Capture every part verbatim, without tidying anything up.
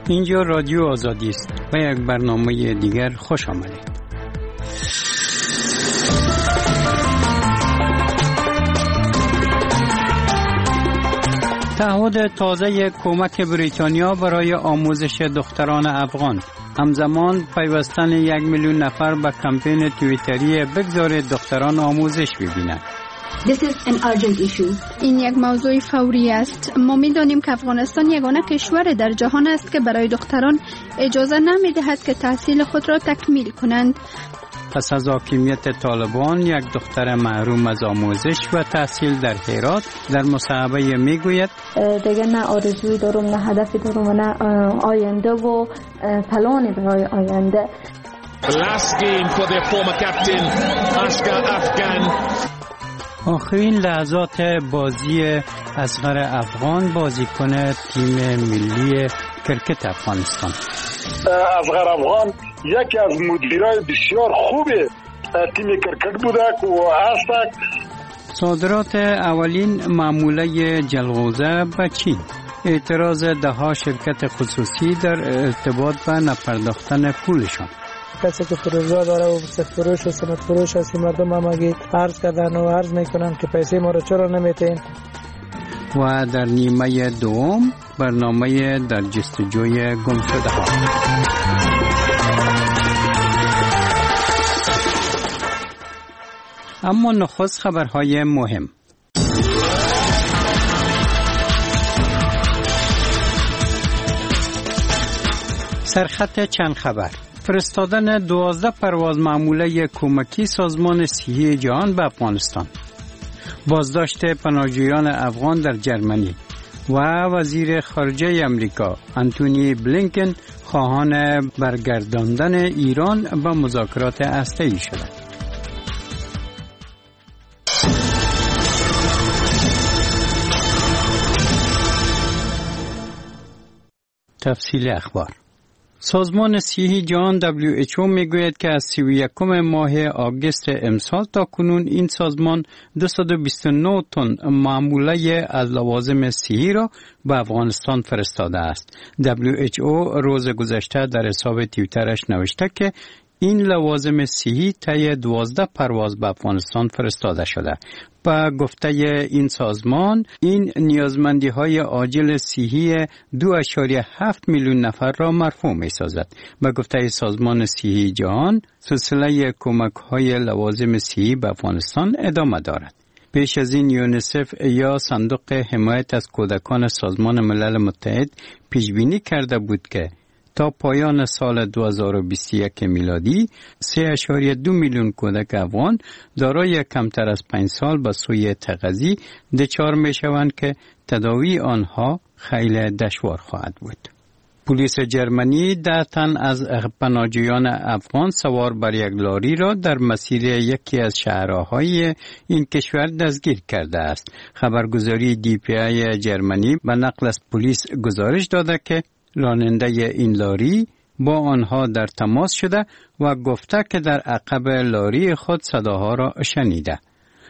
اینجا رادیو آزادی است و یک برنامه دیگر خوش آمدید. تعهد تازه کمک بریتانیا برای آموزش دختران افغان. همزمان پیوستن یک میلیون نفر به کمپین توییتری بگذارید دختران آموزش ببینند. This is an urgent issue. این یک موضوع فوری است. ما می‌دانیم که افغانستان یگانه کشور در جهان است که برای دختران اجازه نمی‌دهد که تحصیل خود را تکمیل کنند. پس از حاکمیت طالبان یک دختر محروم از آموزش و تحصیل در هرات در مصاحبه میگوید دیگه نه آرزویی دارم، نه هدفی دارم، نه آینده و پلانی برای آینده. Last game for their former captain Askar Afghan. آخرین لحظات بازی اصغر افغان بازیکن تیم ملی کرکت افغانستان. اصغر افغان یکی از مدیرای بسیار خوب تیم کرکت بوده و هست. صادرات اولین معموله جلغوزه به چین. اعتراض دهها شرکت خصوصی در ارتباط به نپرداختن پولشان. کسی که فروشگاه داره و فروش و سمت فروش هستی مردم هم اگه عرض کردن و عرض میکنن که پیسه ما رو چرا نمیتین. و در نیمه دوم برنامه در جستجوی گم شده ها. اما نخست خبرهای مهم. سرخط چند خبر. فرستادن دوازده پرواز معموله کمکی سازمان صحی جهان به افغانستان. بازداشت پناهجویان افغان در جرمنی و وزیر خارجه امریکا انتونی بلینکن خواهان برگرداندن ایران به مذاکرات هسته‌ای شده. تفصیل اخبار. سازمان صحی جهان دبلیو اچ او میگوید که از سی و یکم ماه آگوست امسال تا کنون این سازمان دویست و بیست و نه تن معموله از لوازم صحی را به افغانستان فرستاده است. دبلیو اچ او روز گذشته در حساب توییترش نوشته که این لوازم صحی طی دوازده پرواز به افغانستان فرستاده شده. با گفته این سازمان این نیازمندی های عاجل صحی دو اشاریه هفت میلیون نفر را مرفوع می سازد. با گفته سازمان صحی جهان سلسله کمک های لوازم صحی به افغانستان ادامه دارد. پیش از این یونیسف یا صندوق حمایت از کودکان سازمان ملل متحد پیش بینی کرده بود که تا پایان سال دو هزار و بیست و یک میلادی سه اشاریه دو میلیون کودک افغان دارای کمتر از پنج سال به سوی تغذی دچار می شوند که تداوی آنها خیلی دشوار خواهد بود. پلیس جرمنی ده تن از پناهجویان افغان سوار بر یک لاری را در مسیر یکی از شهرهای این کشور دستگیر کرده است. خبرگزاری دی پی ای جرمنی به نقل از پلیس گزارش داده که راننده این لاری با آنها در تماس شده و گفته که در عقب لاری خود صداها را شنیده.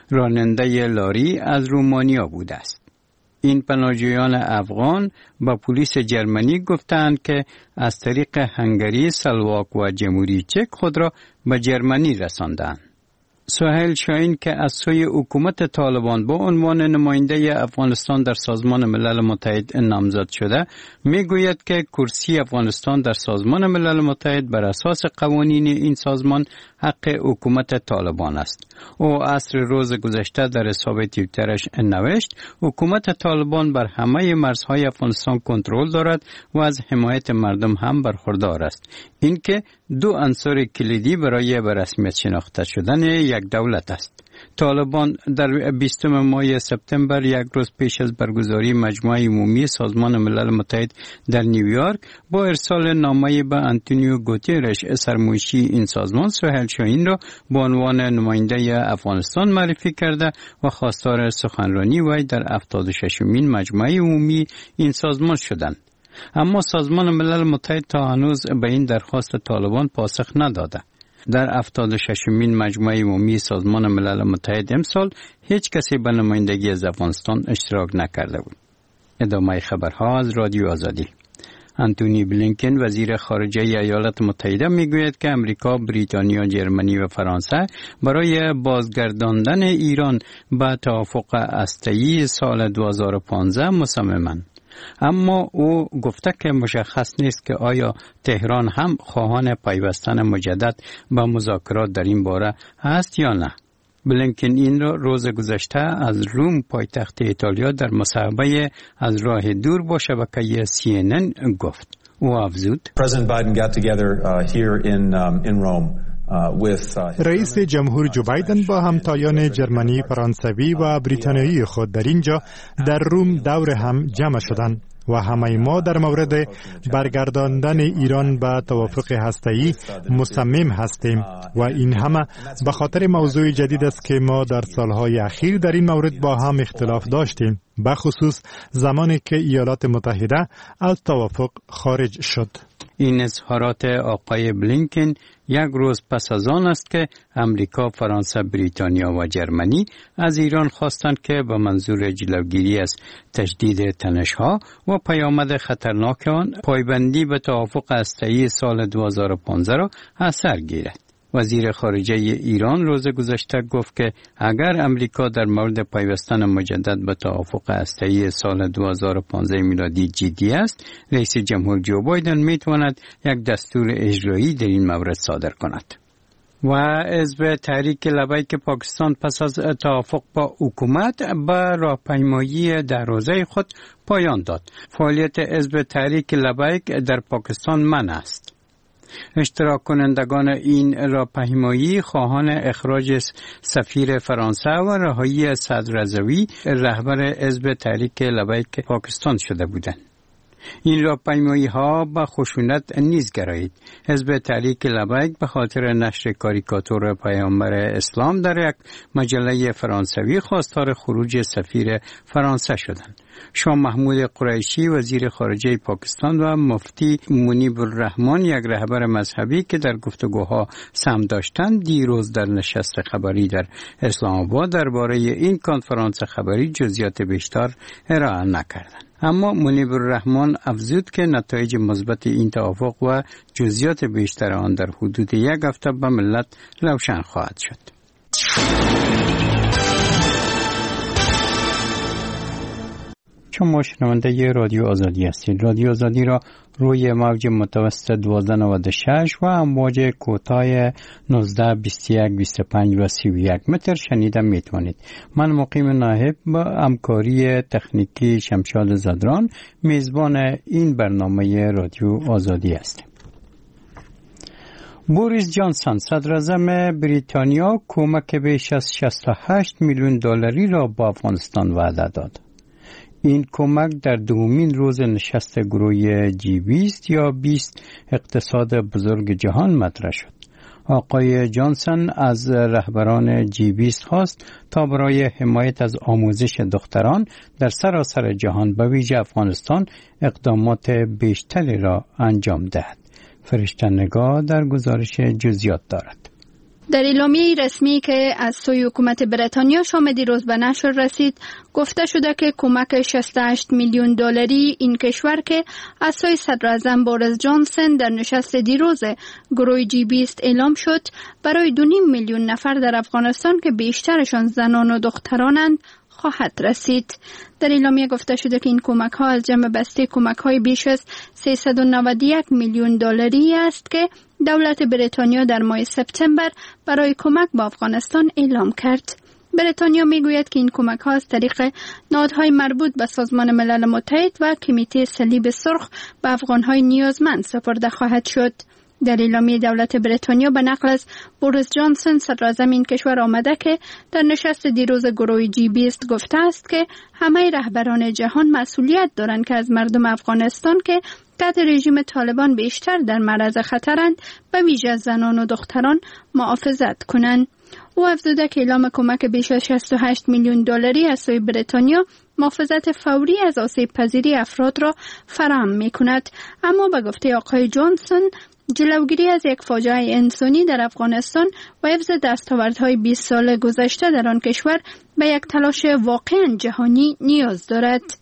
راننده لاری از رومانیا بوده است. این پناهجویان افغان با پلیس جرمنی گفتند که از طریق هنگری، سلواک و جمهوری چک خود را به جرمنی رساندند. سهیل شاهین که از سوی حکومت طالبان با عنوان نماینده افغانستان در سازمان ملل متحد نامزد شده میگوید که کرسی افغانستان در سازمان ملل متحد بر اساس قوانین این سازمان حق حکومت طالبان است. او عصر روز گذشته در حساب توییترش نوشت حکومت طالبان بر همه مرزهای افغانستان کنترل دارد و از حمایت مردم هم برخوردار است. این که دو عنصر کلیدی برای به رسمیت شناخته شدن یک دولت است. طالبان در بیستم ماه سپتامبر یک روز پیش از برگزاری مجمع عمومی سازمان ملل متحد در نیویورک با ارسال نامه به انتونیو گوتیرش سرمایشی این سازمان سهیل شاهین را به عنوان نماینده افغانستان معرفی کرده و خواستار سخنرانی وی در هفتاد و ششمین مجمع عمومی این سازمان شدند. اما سازمان ملل متحد تا هنوز به این درخواست طالبان پاسخ نداده. در هفتاد و ششمین مجمع عمومی سازمان ملل متحد امسال هیچ کسی به نمایندگی از افغانستان اشتراک نکرده بود. ادامه خبرها از رادیو آزادی. انتونی بلینکن وزیر خارجه ایالات متحده میگوید که امریکا، بریتانیا، جرمنی و فرانسه برای بازگرداندن ایران به توافق هسته‌ای سال دو هزار و پانزده مصممند. اما او گفته که مشخص نیست که آیا تهران هم خواهان پیوستن مجدد به مذاکرات در این باره است یا نه. بلینکن این را روز گذشته از روم پایتخت ایتالیا در مصاحبه از راه دور با شبکه سی ان ان گفت. او افزود: رئیس جمهور جو بایدن با همتایان جرمنی، فرانسوی و بریتانیایی خود در اینجا در روم دور هم جمع شدند و همه ما در مورد برگرداندن ایران به توافق هسته‌ای مصمم هستیم و این همه به خاطر موضوع جدید است که ما در سالهای اخیر در این مورد با هم اختلاف داشتیم، به خصوص زمانی که ایالات متحده از توافق خارج شد. این اظهارات آقای بلینکن یک روز پس از آن است که امریکا، فرانسه، بریتانیا و جرمنی از ایران خواستند که به منظور جلوگیری از تجدید تنش‌ها و پیامد خطرناک آن پایبندی به توافق هسته‌ای سال دو هزار و پانزده را از سر گیرد. وزیر خارجه ایران روز گذشته گفت که اگر امریکا در مورد پیوستن مجدد به توافق هسته‌ای سال دو هزار و پانزده میلادی جدی است، رئیس جمهور جو بایدن میتواند یک دستور اجرایی در این مورد صادر کند. و حزب تحریک لبیک پاکستان پس از توافق با حکومت به راهپیمایی ده روزه خود پایان داد. فعالیت حزب تحریک لبیک در پاکستان منع است. اشتراک کنندگان این راهپیمایی خواهان اخراج سفیر فرانسه و رهایی صدر رضوی رهبر حزب تحریک لبیک پاکستان شده بودند. این راهپیمایی ها به خشونت نیز گرایید. حزب تحریک لبیک به خاطر نشر کاریکاتور پیامبر اسلام در یک مجله فرانسوی خواستار خروج سفیر فرانسه شدند. شاه محمود قریشی وزیر خارجه پاکستان و مفتی منیب الرحمن یک رهبر مذهبی که در گفتگوها سهم داشتند دیروز در نشست خبری در اسلام آباد درباره این کنفرانس خبری جزئیات بیشتر ارائه نکردند. اما منیب الرحمن افزود که نتایج مثبت این توافق و جزئیات بیشتر آن در حدود یک هفته به ملت روشن خواهد شد. شما شنونده رادیو آزادی هستید. رادیو آزادی را روی موج متوسط دوازده نود و شش و امواج کوتاه نوزده بیست و یک بیست و پنج و سی و یک متر شنیده میتوانید. من مقیم ناهب با همکاری تکنیکی شمشاد زدران میزبان این برنامه رادیو آزادی هستیم. بوریس جانسون صدراعظم بریتانیا کمک بیش از شصت و هشت میلیون دلاری را با افغانستان وعده داد. این کمک در دومین روز نشست گروه جی بیست یا بیست اقتصاد بزرگ جهان مطرح شد. آقای جانسون از رهبران جی بیست خواست تا برای حمایت از آموزش دختران در سراسر جهان به ویژه افغانستان اقدامات بیشتری را انجام دهد. فرشته نگاه در گزارش جزئیات دارد. در اعلامیه رسمی که از سوی حکومت بریتانیا شام دیروز به نشر رسید گفته شده که کمک شصت و هشت میلیون دلاری این کشور که از سوی صدراعظم بوریس جانسون در نشست دیروز گروه جی بیست اعلام شد برای دو و نیم میلیون نفر در افغانستان که بیشترشان زنان و دخترانند خواهد رسید. در اعلامیه گفته شده که این کمک ها از جمع بسته کمک های بیش از سیصد و نود و یک میلیون دلاری است که دولت بریتانیا در ماه سپتامبر برای کمک با افغانستان اعلام کرد. بریتانیا میگوید که این کمک ها از طریق نهادهای مربوط به سازمان ملل متحد و کمیته صلیب سرخ به افغان های نیازمند سپرده خواهد شد. در اعلامیه دولت بریتانیا به نقل از بوریس جانسون صدراعظم این کشور آمده که در نشست دیروز گروه جی بیست گفته است که همه رهبران جهان مسئولیت دارند که از مردم افغانستان که تحت رژیم طالبان بیشتر در معرض خطرند به ویژه زنان و دختران محافظت کنند. او افزوده که اعلام کمک بیش از شصت و هشت میلیون دلاری از سوی بریتانیا محافظت فوری از آسیب پذیری افراد را فراهم می کند. اما به گفته آقای جانسون جلوگیری از یک فاجعه انسانی در افغانستان و حفظ دستاوردهای بیست سال گذشته در آن کشور به یک تلاش واقعا جهانی نیاز دارد.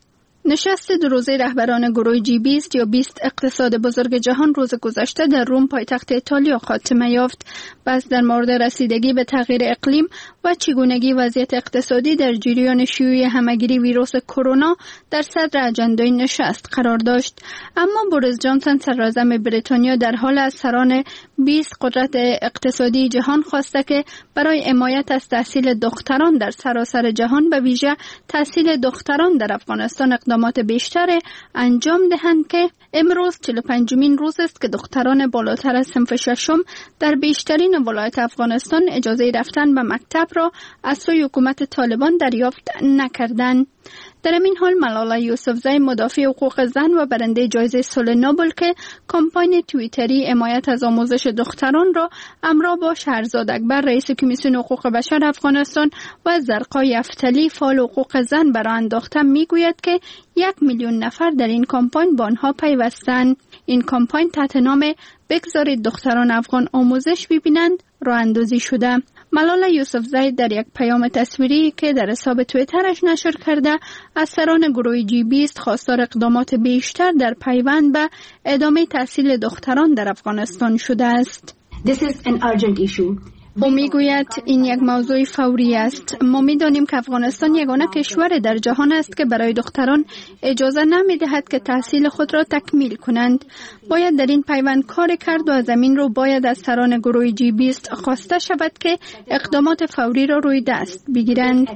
نشست دو روزه رهبران گروه جی بیست یا بیست اقتصاد بزرگ جهان روز گذشته در روم پایتخت ایتالیا خاتمه یافت. بحث در مورد رسیدگی به تغییر اقلیم و چگونگی وضعیت اقتصادی در جریان شیوع همهگیری ویروس کرونا در صدر اجندای نشست قرار داشت. اما بوریس جانسون صدراعظم بریتانیا در حال از سران بیست قدرت اقتصادی جهان خواسته که برای حمایت از تحصیل دختران در سراسر جهان به ویژه تحصیل دختران در افغانستان اقدامات بیشتر انجام دهند که امروز چهل و پنجمین روز است که دختران بالاتر از صنف ششم در بیشترین ولایات افغانستان اجازه رفتن به مکتب را از سوی حکومت طالبان دریافت نکردند. در این حال ملالا یوسفزای مدافع حقوق زن و برنده جایزه صلح نوبل که کمپاین توییتری حمایت از آموزش دختران را همراه با شهرزاد اکبر رئیس کمیسیون حقوق بشر افغانستان و زرقای افتلی فعال حقوق زن برآ انداخته میگوید که یک میلیون نفر در این کمپاین با آنها پیوستند. این کمپاین تحت نام بگذارید دختران افغان آموزش ببینند راه اندازی شده. ملالا یوسفزای در یک پیام تصویری که در حساب توییترش نشر کرده از سران گروه جی بیست خواستار اقدامات بیشتر در پیوند به ادامه تحصیل دختران در افغانستان شده است. This is an urgent issue. او میگوید این یک موضوع فوری است. ما میدانیم که افغانستان یگانه کشور در جهان است که برای دختران اجازه نمیدهد که تحصیل خود را تکمیل کنند. باید در این پیوند کار کرد و از زمین رو باید از سران گروه جی بیست خواسته شود که اقدامات فوری را روی دست بگیرند.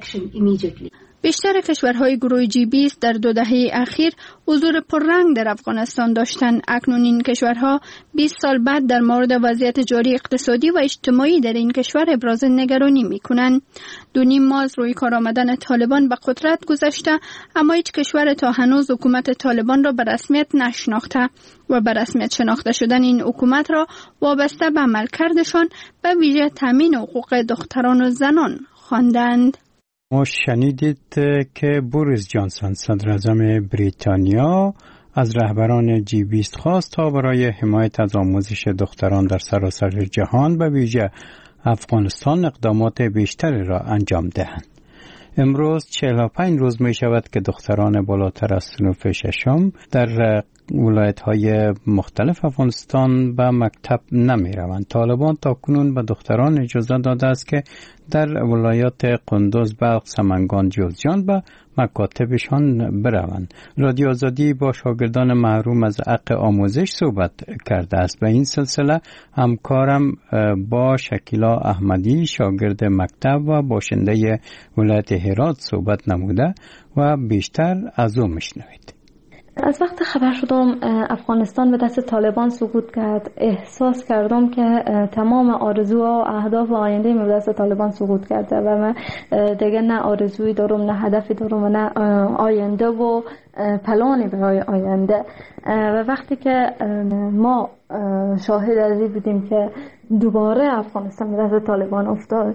بیشتر کشورهای گروه جی بیست در دو دهه اخیر حضور پررنگ در افغانستان داشتند. اکنون این کشورها بیست سال بعد در مورد وضعیت جاری اقتصادی و اجتماعی در این کشور ابراز نگرانی می‌کنند. دو نیم ماه از روی کار آمدن طالبان به قدرت گذشته، اما هیچ کشور تا هنوز حکومت طالبان را به رسمیت نشناخته و به رسمیت شناخته شدن این حکومت را وابسته به عملکردشان به ویژه تامین حقوق دختران و زنان خواندند. ما شنیدید که بوریس جانسون صدراعظم بریتانیا از رهبران جی بیست خواست تا برای حمایت از آموزش دختران در سراسر جهان به ویژه افغانستان اقدامات بیشتری را انجام دهند. امروز چهل و پنج روز می شود که دختران بالاتر از صنف ششم در ولایت‌های مختلف افغانستان به مکتب نمی روند. طالبان تا کنون به دختران اجازه داده است که در ولایات قندوز، بلخ، سمنگان، جوزجان به مکاتبشان بروند. رادیو آزادی با شاگردان محروم از حق آموزش صحبت کرده است. به این سلسله همکارم با شکیلا احمدی شاگرد مکتب و باشنده ولایت هرات صحبت نموده و بیشتر از او میشنوید. از وقت خبر شدم افغانستان به دست طالبان سقوط کرد، احساس کردم که تمام آرزوها و اهداف و آینده من به دست طالبان سقوط کرده و من دیگه نه آرزویی دارم، نه هدفی دارم و نه آینده و پلانی برای آینده. و وقتی که ما شاهد از این بودیم که دوباره افغانستان به دست طالبان افتاد،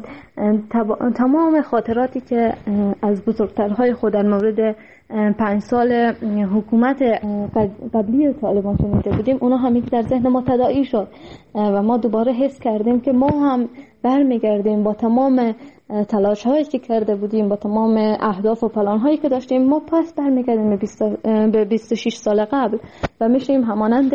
تمام خاطراتی که از بزرگترهای خود در مورد پنج سال حکومت قبلی طالبان شنیده بودیم، اونا هم در ذهن ما تداعی شد و ما دوباره حس کردیم که ما هم برمیگردیم با تمام تلاش هایی که کرده بودیم، با تمام اهداف و پلان هایی که داشتیم، ما پس برمیگردیم به بیست و شش سال قبل و میشیم همانند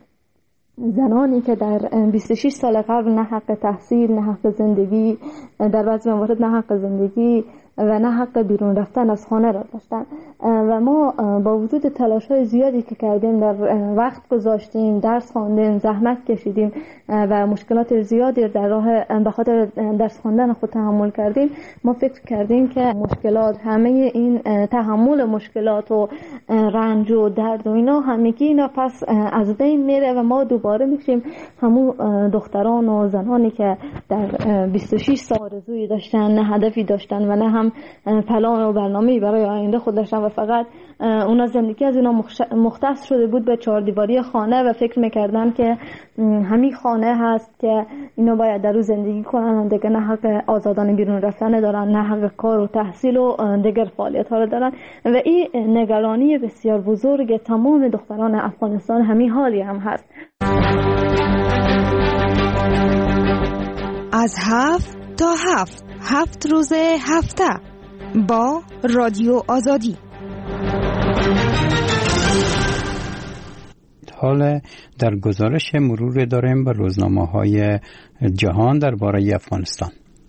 زنانی که در بیست و شش سال قبل نه حق تحصیل، نه حق زندگی، در بعضی موارد نه حق زندگی و نه حق بیرون رفتن از خانه را داشتن. و ما با وجود تلاش های زیادی که کردیم، در وقت گذاشتیم، درس خواندیم، زحمت کشیدیم و مشکلات زیادی در راه به خاطر درس خواندن خود تحمل کردیم، ما فکر کردیم که مشکلات، همه این تحمل مشکلات و رنج و درد و اینا همگی اینا پس از بین میره و ما دوباره میشیم همون دختران و زنانی که در بیست و شش سال آرزویی داشتن، نه هدفی داشتن و نه هم پلان و برنامه‌ای برای آینده خود داشتن و فقط اونا زندگی از اینا مختص شده بود به چهار دیواری خانه و فکر میکردن که همین خانه هست که اینا باید در اون زندگی کنن و دیگه نه حق آزادانه بیرون رفتن دارن، نه حق کار و تحصیل و دیگر فعالیت ها رو دارن. و این نگرانی بسیار بزرگ تمام دختران افغانستان همین حالی هم هست. از هفت تا هفت هفت روز هفته با رادیو آزادی. حال در گزارش مرور داریم به روزنامه‌های جهان درباره افغانستان.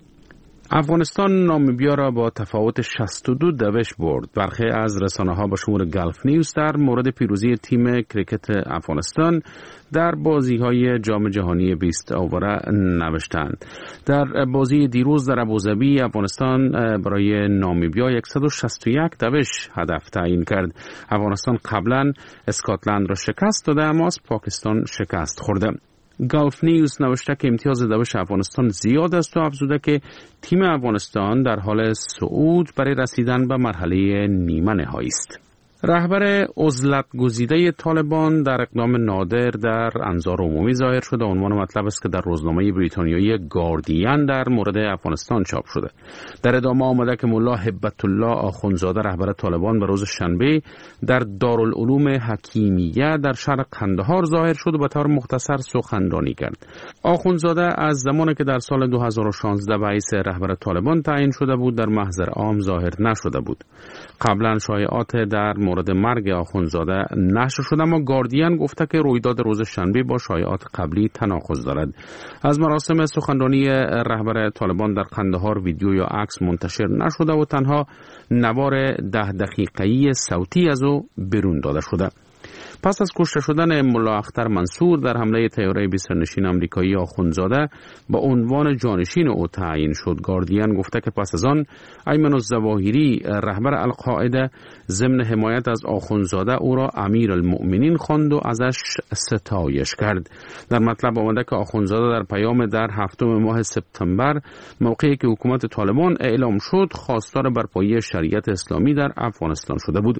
افغانستان نامیبیا را با تفاوت شصت و دو دوش برد. برخی از رسانه‌ها به شمول گلف نیوز در مورد پیروزی تیم کریکت افغانستان در بازی‌های جام جهانی بیست اوره نوشتند. در بازی دیروز در ابوظبی افغانستان برای نامیبیا صد و شصت و یک دوش هدف تعیین کرد. افغانستان قبلا اسکاتلند را شکست داده اما از پاکستان شکست خورده. گلف نیوز نوشته که امتیاز دوش افغانستان زیاد است و افزوده که تیم افغانستان در حال صعود برای رسیدن به مرحله نیمه نهایی است. رهبر عزلت گزیده طالبان در اقدام نادر در انظار عمومی ظاهر شده. عنوان مطلب است که در روزنامه بریتانیایی گاردین در مورد افغانستان چاپ شده. در ادامه آمده که ملا هبت الله آخوندزاده رهبر طالبان به روز شنبه در دارالعلوم حکیمیه در شرق قندهار ظاهر شد و به طور مختصر سخنرانی کرد. آخوندزاده از زمانی که در سال دو هزار و شانزده به حیث رهبر طالبان تعیین شده بود در محضر عام ظاهر نشده بود. قبلا شایعات در مورد مرگ آخوندزاده نشر شده اما گاردین گفته که رویداد روز شنبه با شایعات قبلی تناقض دارد. از مراسم سخنرانی رهبر طالبان در قندهار ویدیو یا عکس منتشر نشده و تنها نوار ده دقیقه‌ای صوتی از او بیرون داده شده. پس از کشته شدن ملا اختر منصور در حمله طیاره بی سرنشین آمریکایی آخوندزاده به عنوان جانشین او تعیین شد. گاردین گفته که پس از آن ایمن الظواهری رهبر القاعده ضمن حمایت از آخوندزاده او را امیرالمؤمنین خواند و ازش ستایش کرد. در مطلب آمده که آخوندزاده در پیام در هفتم ماه سپتامبر موقعی که حکومت طالبان اعلام شد خواستار برپایی شریعت اسلامی در افغانستان شده بود.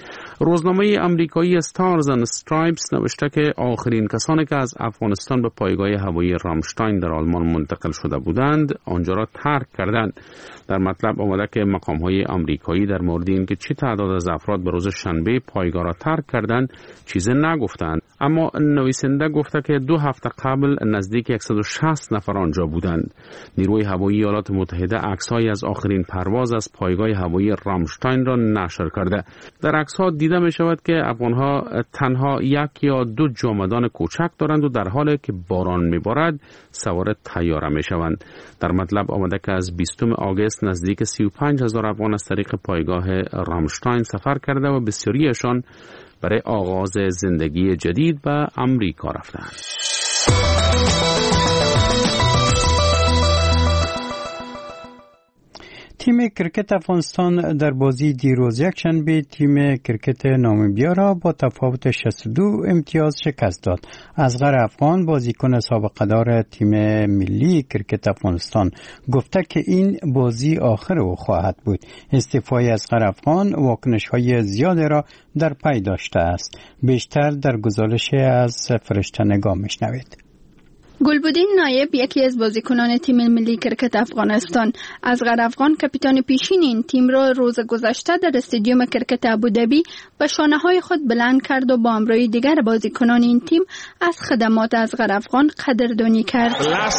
روزنامه آمریکایی استارز اند استرایپس نوشته که آخرین کسانی که از افغانستان به پایگاه هوایی رامشتاین در آلمان منتقل شده بودند آنجا را ترک کردند. در مطلب آمده که مقام‌های آمریکایی در مورد اینکه چه تعداد از افراد به روز شنبه پایگاه را ترک کردند چیزی نگفتند، اما نویسنده گفته که دو هفته قبل نزدیک صد و شصت نفر آنجا بودند. نیروی هوایی ایالات متحده عکس‌هایی از آخرین پرواز از پایگاه هوایی رامشتاین را نشر کرده. در عکس‌ها دیده می شود که افغان‌ها تنها یک یا دو جامدان کوچک دارند و در حالی که باران می بارد سوار طیاره می شوند. در مطلب آمده که از بیستم آگوست نزدیک سی و پنج هزار افغان از طریق پایگاه رامشتاین سفر کرده و بسیاریشان برای آغاز زندگی جدید به امریکا رفتند. تیم کرکت افغانستان در بازی دیروز یکشنبه تیم کرکت نامیبیا را با تفاوت شصت و دو امتیاز شکست داد. اصغر افغان بازیکن سابقه دار تیم ملی کرکت افغانستان گفته که این بازی آخر او خواهد بود. استعفای اصغر افغان واکنش‌های زیادی را در پی داشته است. بیشتر در گزارش از فرشته نگاه میشنوید. گلبدین نایب یکی از بازیکنان تیم ملی کرکت افغانستان اصغر افغان کاپیتان پیشین این تیم را روز گذشته در استادیوم کرکت ابوظبی به شانه‌های خود بلند کرد و با همراهی دیگر بازیکنان این تیم از خدمات اصغر افغان قدردانی کرد.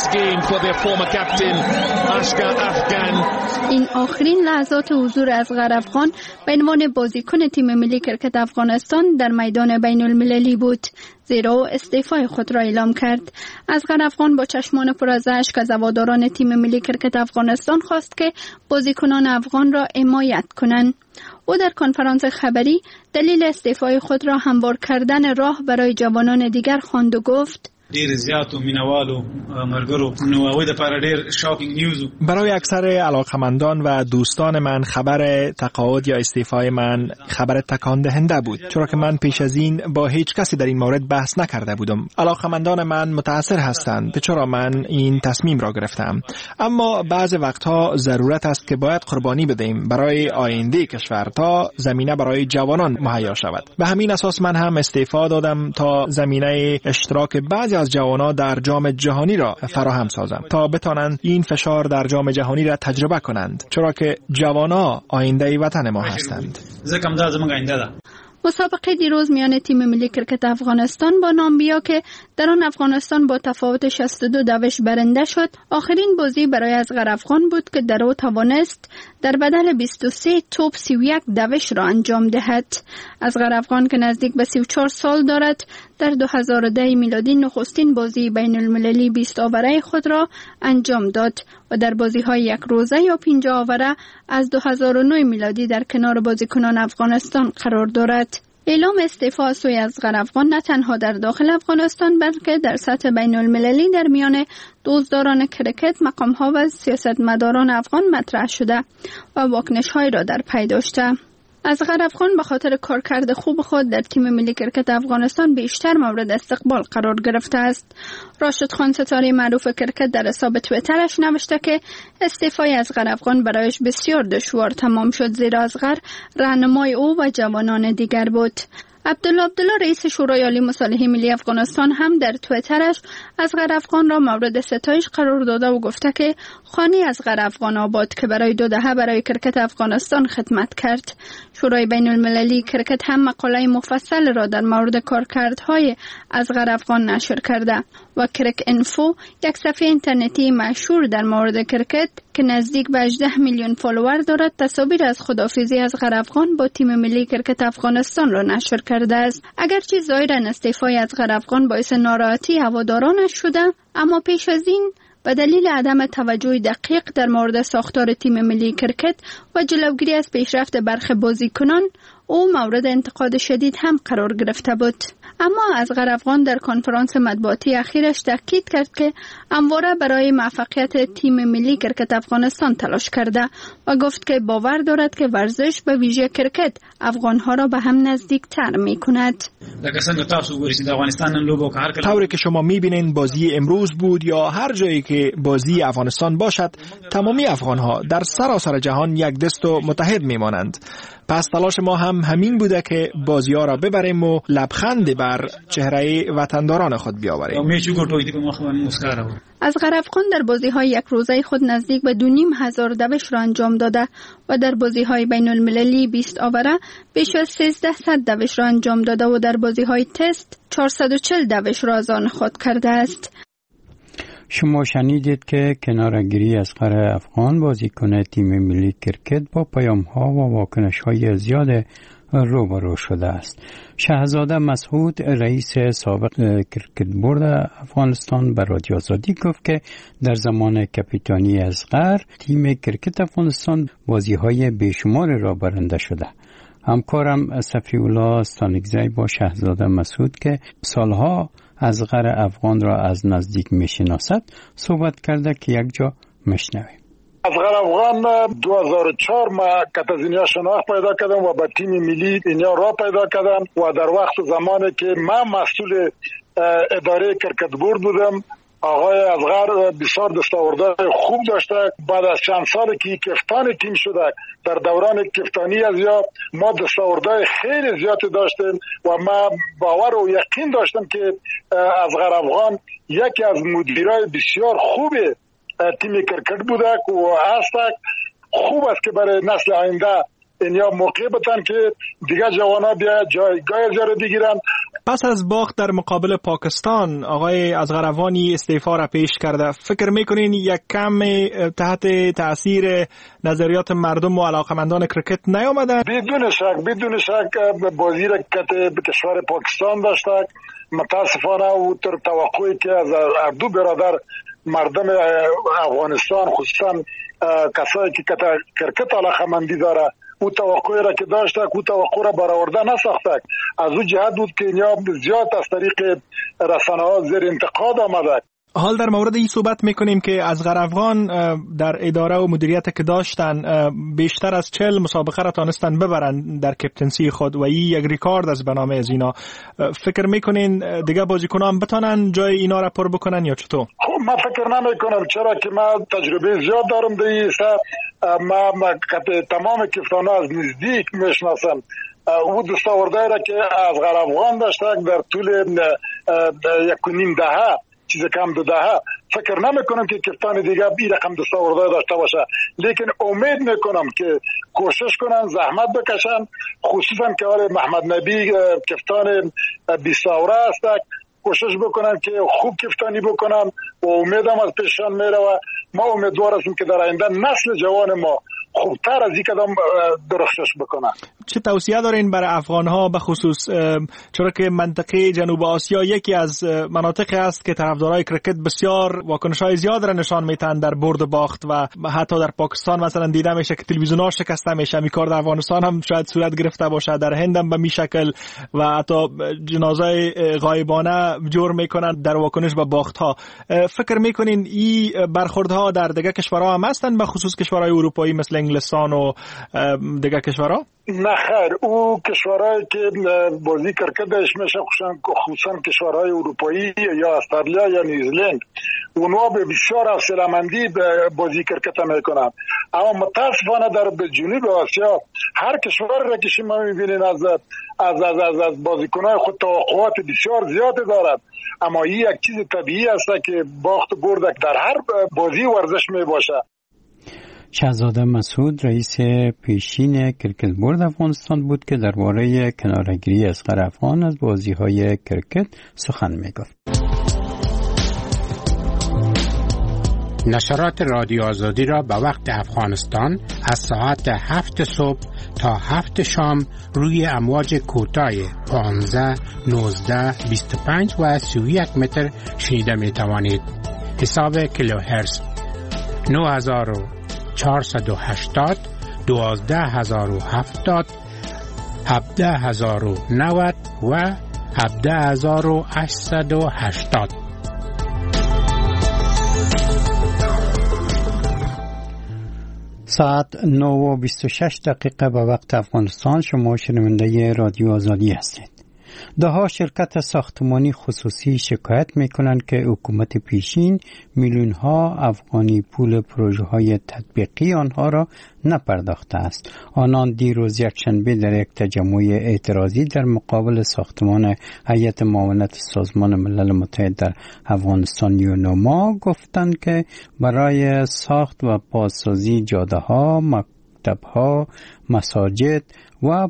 این آخرین لحظات حضور اصغر افغان به عنوان بازیکن تیم ملی کرکت افغانستان در میدان بین المللی بود، زیرا استعفای خود را اعلام کرد. اصغر افغان با چشمان پر از اشک از هواداران تیم ملی کرکت افغانستان خواست که بازیکنان افغان را حمایت کنند. او در کنفرانس خبری دلیل استعفای خود را هموار کردن راه برای جوانان دیگر خواند و گفت: ډیر زیات او مینوالو مرګرو نو اوی د لپاره ډیر شاکینګ نیوز. برای اکثر علاقمندان و دوستان من خبر تقاعد یا استعفای من خبر تکان دهنده بود، چرا که من پیش از این با هیچ کسی در این مورد بحث نکرده بودم. علاقمندان من متأثر هستند که چرا من این تصمیم را گرفتم، اما بعض وقتها ضرورت است که باید قربانی بدهیم برای آینده کشور تا زمینه برای جوانان مهیا شود. به همین اساس من هم استعفا دادم تا زمینه اشتراک بعضی از جوانا در جام جهانی را فراهم سازم تا بتانند این فشار در جام جهانی را تجربه کنند، چرا که جوانا آینده وطن ما هستند. مسابقه دیروز میان تیم ملی کرکت افغانستان با نامبیا که در آن افغانستان با تفاوت شصت و دو دوش برنده شد، آخرین بازی برای اصغر افغان بود که در او توانست در بدل بیست و سه توپ سی و یک دوش را انجام دهد. اصغر افغان که نزدیک به سی و چهار سال دارد در دو هزار و ده میلادی نخستین بازی بین المللی بیست آوره خود را انجام داد و در بازی‌های یک روزه یا پنجاه آوره از دو هزار و نه میلادی در کنار بازیکنان افغانستان قرار دارد. اعلام استعفا از سوی اصغر افغان نه تنها در داخل افغانستان بلکه در سطح بین المللی در میان دزدداران کرکت، مقام‌ها و سیاستمداران افغان مطرح شده و واکنش‌هایی را در پی داشته. اصغر افغان به خاطر کارکرد خوب خود در تیم ملی کرکت افغانستان بیشتر مورد استقبال قرار گرفته است. راشد خان، ستاره معروف کرکت، در حساب توییترش نوشته که استعفای اصغر افغان برایش بسیار دشوار تمام شد، زیرا اصغر راهنمای او و جوانان دیگر بود. عبدالله عبدالله رئیس شورای عالی مصالحه ملی افغانستان هم در توییترش اصغر افغان را مورد ستایش قرار داده و گفته که خانه اصغر افغان آباد که برای دو دهه برای کرکت افغانستان خدمت کرد. شورای بین المللی کرکت هم مقاله مفصل را در مورد کارکردهای اصغر افغان نشر کرده و کرک انفو، یک صفحه اینترنتی مشهور در مورد کرکت که نزدیک به هجده میلیون فالوور دارد، تصاویر از خداحافظی اصغر افغان با تیم ملی کرکت افغانستان را نشر کرده است. اگرچه ظاهرا استعفای اصغر افغان باعث ناراحتی هوادارانش شده، اما پیش از این به دلیل عدم توجه دقیق در مورد ساختار تیم ملی کرکت و جلوگیری از پیشرفت برخی بازیکنان، او مورد انتقاد شدید هم قرار گرفته بود. اما اصغر افغان در کنفرانس مطبوعاتی اخیرش تاکید کرد که همواره برای موفقیت تیم ملی کرکت افغانستان تلاش کرده و گفت که باور دارد که ورزش به ویژه کرکت افغانها را به هم نزدیکتر می کند. طوری که شما می بینید بازی امروز بود یا هر جایی که بازی افغانستان باشد، تمامی افغانها در سراسر جهان یک دست و متحد می مانند. پس تلاش ما هم همین بوده که بازی ها را ببریم و لبخند بر چهره وطنداران خود بیاوریم. اصغر افغان در بازی های یک روزه خود نزدیک به دو نیم هزار دوش را انجام داده و در بازی های بین المللی بیست آوره بیش از سیزده صد دوش را انجام داده و در بازی های تست چهارصد و چهل دوش را از آن خود کرده است. شما شنیدید که کنارگیری اصغر افغان بازیکن تیم ملی کرکت با پیام‌ها و واکنش‌های زیاد روبرو شده است. شهزاده مسعود، رئیس سابق کرکت بورد افغانستان، به رادیو آزادی گفت که در زمان کاپیتانی اصغر تیم کرکت افغانستان بازی‌های بیشمار را برنده شده. همکارم صفی‌الله استانکزی با شهزاده مسعود که سالها اصغر افغان را از نزدیک میشناسد صحبت کرده که یک جا میشنویم. اصغر افغان دو هزار و چهار ما کت از اینیا شناخت پیدا کردم و به تیم ملی اینیا را پیدا کردم و در وقت زمانی که من مسئول اداره کرکت بورد بودم، آقای اصغر بسیار دستاوردهای خوب داشته. بعد از چند سال که کپتان تیم شده، در دوران کپتانی از یا ما دستاوردهای خیلی زیادی داشتیم و ما باور و یقین داشتم که اصغر افغان یکی از مدیرای بسیار خوب تیم کرکت بوده و هست. خوب است که برای نسل آینده اینیا موقع بتن که دیگه جوانا بیا جایگاه جاره بگیرن. پس از باخت در مقابل پاکستان، آقای اصغر افغانی استعفا را پیش کرده. فکر میکنین یک کم تحت تاثیر نظریات مردم و علاقمندان کرکت نیامدن؟ بدون شک بدون شک بازی را که کشور پاکستان داشته، متاسفانه او تر توقعی که از دو برادر مردم افغانستان، خصوصا کسایی که کرکت علاقمندی داره، او توقعی را که داشته او توقع را برآورده نساخته. از او جهت بود که اینا زیاد از طریق رسانه ها زیر انتقاد آمده. حال در مورد این صحبت میکنیم که اصغر افغان در اداره و مدیریت که داشتن بیشتر از چهل مسابقه را تانستن ببرن در کپتنسی خود و این یک ریکارد از بنامه از اینا. فکر میکنین دیگه بازیکنان بتانن جای اینا را پر بکنن یا چطور؟ خب من فکر نمیکنم، چرا که من تجربه زیاد دارم در این سه. ما, ما تمام کپتانا از نزدیک میشناسم. او دستاوردهایی را که اصغر افغان داشته در طول یک و نیم دهه، چیز کم دو دهه، فکر نمی کنم که کپتان دیگه این رقم دستاورده داشته باشه. لیکن امید میکنم که کوشش کنن، زحمت بکشن، خصوصا که آره محمد نبی کپتان بیست آوره است، کوشش بکنن که خوب کپتانی بکنن و امیدم از پیشان میره و ما امیدوار هستیم که در آینده نسل جوان ما خوبتر از این کدام درخشش بکنه. چه توصیه دارین برای افغان‌ها به خصوص، چرا که منطقه جنوب آسیا یکی از مناطقی است که طرفدارای کرکت بسیار واکنش‌های زیاد را نشان میدن در برد و باخت و حتی در پاکستان مثلا دیده میشه که تلویزیون‌ها شکسته میشه. می کار در افغانستان هم شاید صورت گرفته باشه، در هند هم به می شکل و حتی جنازه غایبانه جور میکنن در واکنش به باخت‌ها. فکر میکنین این برخوردها در دیگه کشورها هم هستن، به خصوص کشورهای اروپایی مثل انگلستان و دیگه کشورها؟ نه خیر، او کشورهایی که بازی کرکتش میشه خصوصا کشورهای اروپایی یا استرالیا یا نیوزلند، اونها به بسیار حوصله‌مندی بازی کرکت میکنن. اما متاسفانه در جنوب آسیا هر کشور را که شما میبینین از از از از, از بازیکنان خود توقعات بسیار زیاد دارد، اما این یک چیز طبیعی است که باخت و برد در هر بازی ورزش میباشه. شهزاده مسعود رئیس پیشین کرکت بورد افغانستان بود که درباره کناره‌گیری اصغر افغان از بازی‌های کرکت سخن می‌گفت. نشرات رادیو آزادی را به وقت افغانستان از ساعت هفت صبح تا هفت شام روی امواج کوتاه پانزده، نوزده، بیست و پنج و سی و یک متر شنیده می توانید. حساب کیلوهرتز نه هزار و چهارصد و هشتاد، دوازده هزار و هفتاد، هفده هزار و نود و هفده هزار و هشتصد و هشتاد. ساعت نه و بیست و شش دقیقه به وقت افغانستان. شما شنونده رادیو آزادی هستید. دهها شرکت ساختمانی خصوصی شکایت میکنند که حکومت پیشین میلیون ها افغانی پول پروژه های تطبیقی آنها را نپرداخته است. آنان دیروز یکشنبه در یک تجمع اعتراضی در مقابل ساختمان هیئت معاونت سازمان ملل متحد در افغانستان یونما گفتند که برای ساخت و بازسازی جاده ها، مکتب ها، مساجد و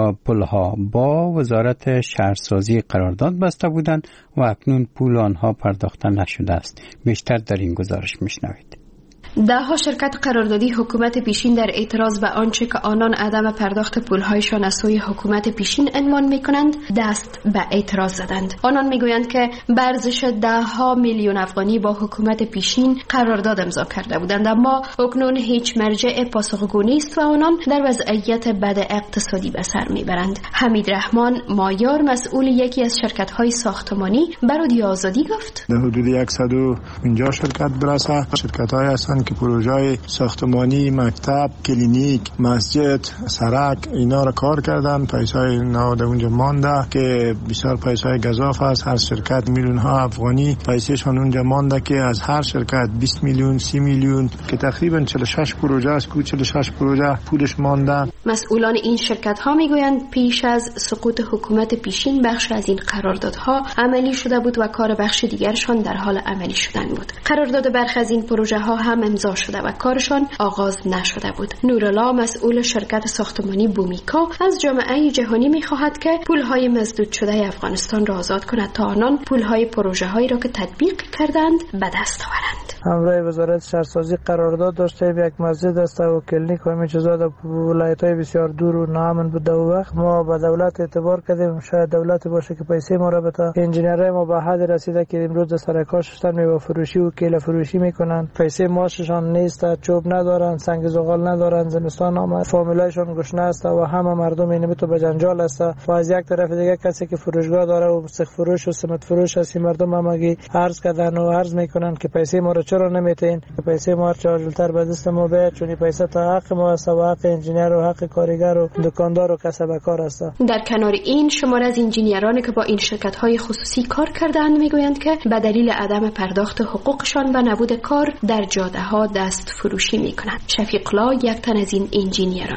پولها با وزارت شهرسازی قرارداد بسته بودند و اکنون پول آنها پرداخته نشده است. بیشتر در این گزارش میشنوید. دهها شرکت قراردادی حکومت پیشین در اعتراض به آنچه که آنان عدم پرداخت پولهایشان از سوی حکومت پیشین عنوان میکنند دست به اعتراض زدند. آنان میگویند که به ارزش دهها میلیون افغانی با حکومت پیشین قرارداد امضا کرده بودند، اما اکنون هیچ مرجع پاسخگو نیست و آنان در وضعیت بد اقتصادی به سر میبرند. حمید رحمان مایار مسئول یکی از شرکت‌های ساختمانی به رادیو آزادی گفت: در حدود صد و پنجاه شرکت برسه شرکت‌های هستند که پروژه ساختمانی، مکتب، کلینیک، مسجد، سرک اینا را کار کردن. پیسای اینا در اونجا مانده که بسیار پیسای گزاف است. هر شرکت میلیون ها افغانی پیسهشون اونجا مانده که از هر شرکت بیست میلیون، سی میلیون که تقریبا چهل و شش پروژه است که چهل و شش پروژه پولش مانده. مسئولان این شرکت ها میگویند پیش از سقوط حکومت پیشین بخش از این قراردادها عملی شده بود و کار بخش دیگرشان در حال عملی شدن بود. قرارداد برخی از این پروژه ها هم امضا شده و کارشان آغاز نشده بود. نورالله مسئول شرکت ساختمانی بومیکا از جامعه جهانی می‌خواهد که پول‌های مسدود شده افغانستان را آزاد کند تا آنان پول‌های پروژه‌هایی را که تطبیق کردند به دست آورند. همراه وزارت شهرسازی قرارداد داشتیم یک مسجد است و کلینیک و همین چیزا در ولایت‌های بسیار دور و ناامن بود. و وقت ما به دولت اعتبار کردیم شاید دولت باشه که پیسه ما را بده. انجینرای ما به حد رسیده که امروز سرکاش شدن میوه فروشی و کیله فروشی میکنن. پیسه ماششان نیست، چوب ندارن، سنگ زغال ندارن، زمستان آمد، فامیلایشون گشنه است و همه مردم اینو تو به جنجال است. و از یک طرف دیگه کسی که فروشگاه داره و سخت فروش و سمت فروش است، مردم همگی عرض کردن و عرض میکنن که پیسه ما را چرا نمیتین؟ که پیسه ما چه عاجلتر به دست ما بیاد، چون پیسه تا حق ما است و حق انجینر و حق کارگر و دکاندار و کسب کار است. در کنار این شمار از انجینیرانی که با این شرکت‌های خصوصی کار کردند میگویند که به دلیل عدم پرداخت حقوقشان و نبود کار در جاده‌ها دست فروشی میکنند. شفیق الله یک تن از این انجینیران: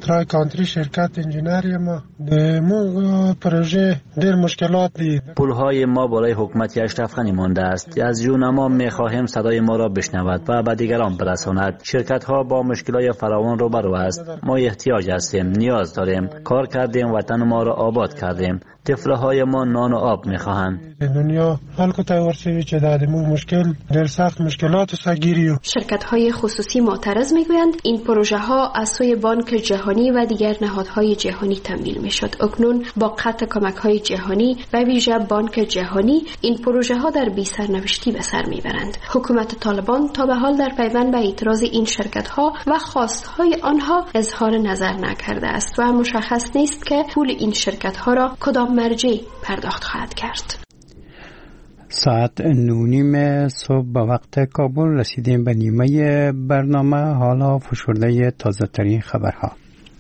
فلای کانتری شرکت انجینری ما مو پروژه دیر مشکلات دید. پولهای ما برای حکومت اشرف غنی مانده است. از جون ما می‌خواهیم صدای ما را بشنود و به دیگران برساند. شرکت ها با مشکلات فراوان روبرو است. ما احتیاج هستیم، نیاز داریم. کار کردیم، وطن ما را آباد کردیم. طفلهای ما نان و آب می‌خواهند. دنیا حال کو ورسوی چه دادیم مشکل در سخت مشکلات سگیریو. شرکت‌های خصوصی معترض می‌گویند این پروژه ها از سوی بانک جهانی و دیگر نهادهای جهانی تمویل می‌شد. اکنون با قطع کمک‌های جهانی و ویژه بانک جهانی این پروژه ها در بی سرنوشتی به سر می‌برند. حکومت طالبان تا به حال در پیوند به اعتراض این شرکت‌ها و خواست‌های آنها اظهار نظر نکرده است و مشخص نیست که پول این شرکت‌ها را کدام مرجع پرداخت خواهد کرد. ساعت نونیم صبح به وقت کابل رسیدیم به نیمه برنامه. حالا فشرده تازه ترین خبرها.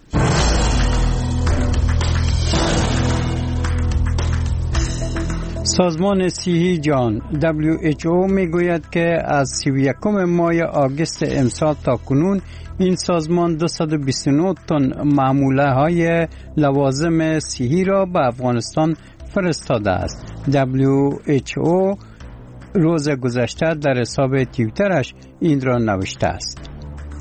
سازمان صحی جهان دبلیو اچ او میگوید که از سی و یکم ماه آگوست امسال تا کنون این سازمان دویست و بیست و نه تن معموله های لوازم صحی را به افغانستان فرستاده است. دبلیو اچ او روز گذشته در حساب توییترش این را نوشته است.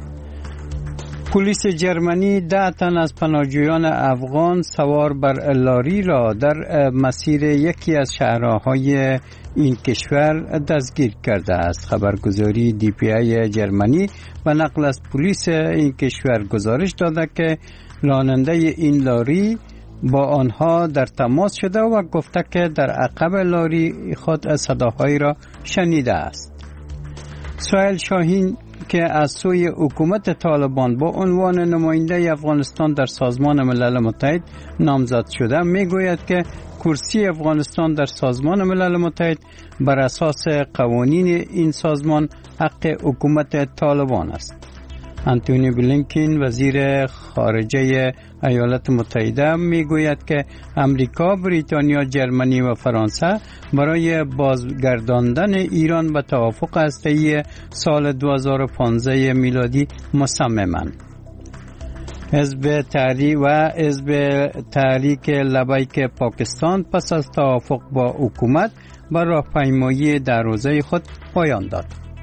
پلیس جرمنی ده تن از پناهجویان افغان سوار بر لاری را در مسیر یکی از شهرهای این کشور دستگیر کرده است. خبرگزاری دی پی ای جرمنی و نقل از پلیس این کشور گزارش داده که راننده این لاری با آنها در تماس شده و گفته که در عقب لاری خود صداهایی را شنیده است. سهیل شاهین که از سوی حکومت طالبان با عنوان نماینده افغانستان در سازمان ملل متحد نامزد شده میگوید که کرسی افغانستان در سازمان ملل متحد بر اساس قوانین این سازمان حق حکومت طالبان است. انتونی بلینکن وزیر خارجه ایالات متحده میگوید که امریکا، بریتانیا، جرمنی و فرانسه برای بازگرداندن ایران به توافق هسته‌ای سال دو هزار و پانزده میلادی مصممند. حزب تحریک و حزب تحریک لبیک پاکستان پس از توافق با حکومت بر راهپیمایی در روزه خود پایان داد.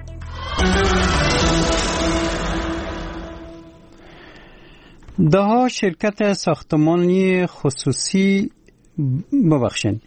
دهها شرکت ساختمانی خصوصی ببخشید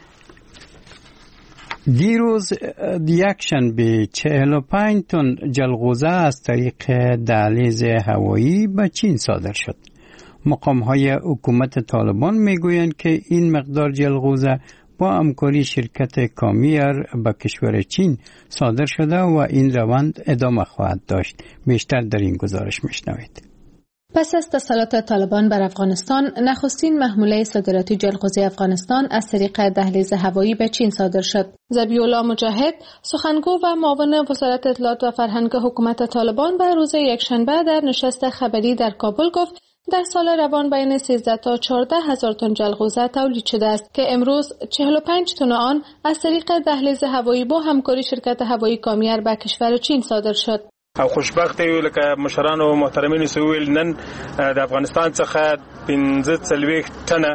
دیروز یکشنبه چهل و پنج تن جلغوزه از طریق دهلیز هوایی به چین صادر شد. مقام‌های حکومت طالبان میگویند که این مقدار جلغوزه با همکاری شرکت کامیر به کشور چین صادر شده و این روند ادامه خواهد داشت. بیشتر در این گزارش میشنوید. پس از تسلط طالبان بر افغانستان، نخستین محموله صادراتی جلغوزه افغانستان از طریق دهلیز هوایی به چین صادر شد. ذبیح‌الله مجاهد، سخنگو و معاون وزارت اطلاعات و فرهنگ حکومت طالبان به روز یکشنبه در نشست خبری در کابل گفت در سال روان بین سیزده تا چهارده هزار تن جلغوزه تولید شده است که امروز چهل و پنج تن آن از طریق دهلیز هوایی با همکاری شرکت هوایی کامیر به کشور چین صادر شد. او خوشبخت یو لکه مشران او محترمین سویل نن د افغانستان څخه پنځه څلوېښت ټنه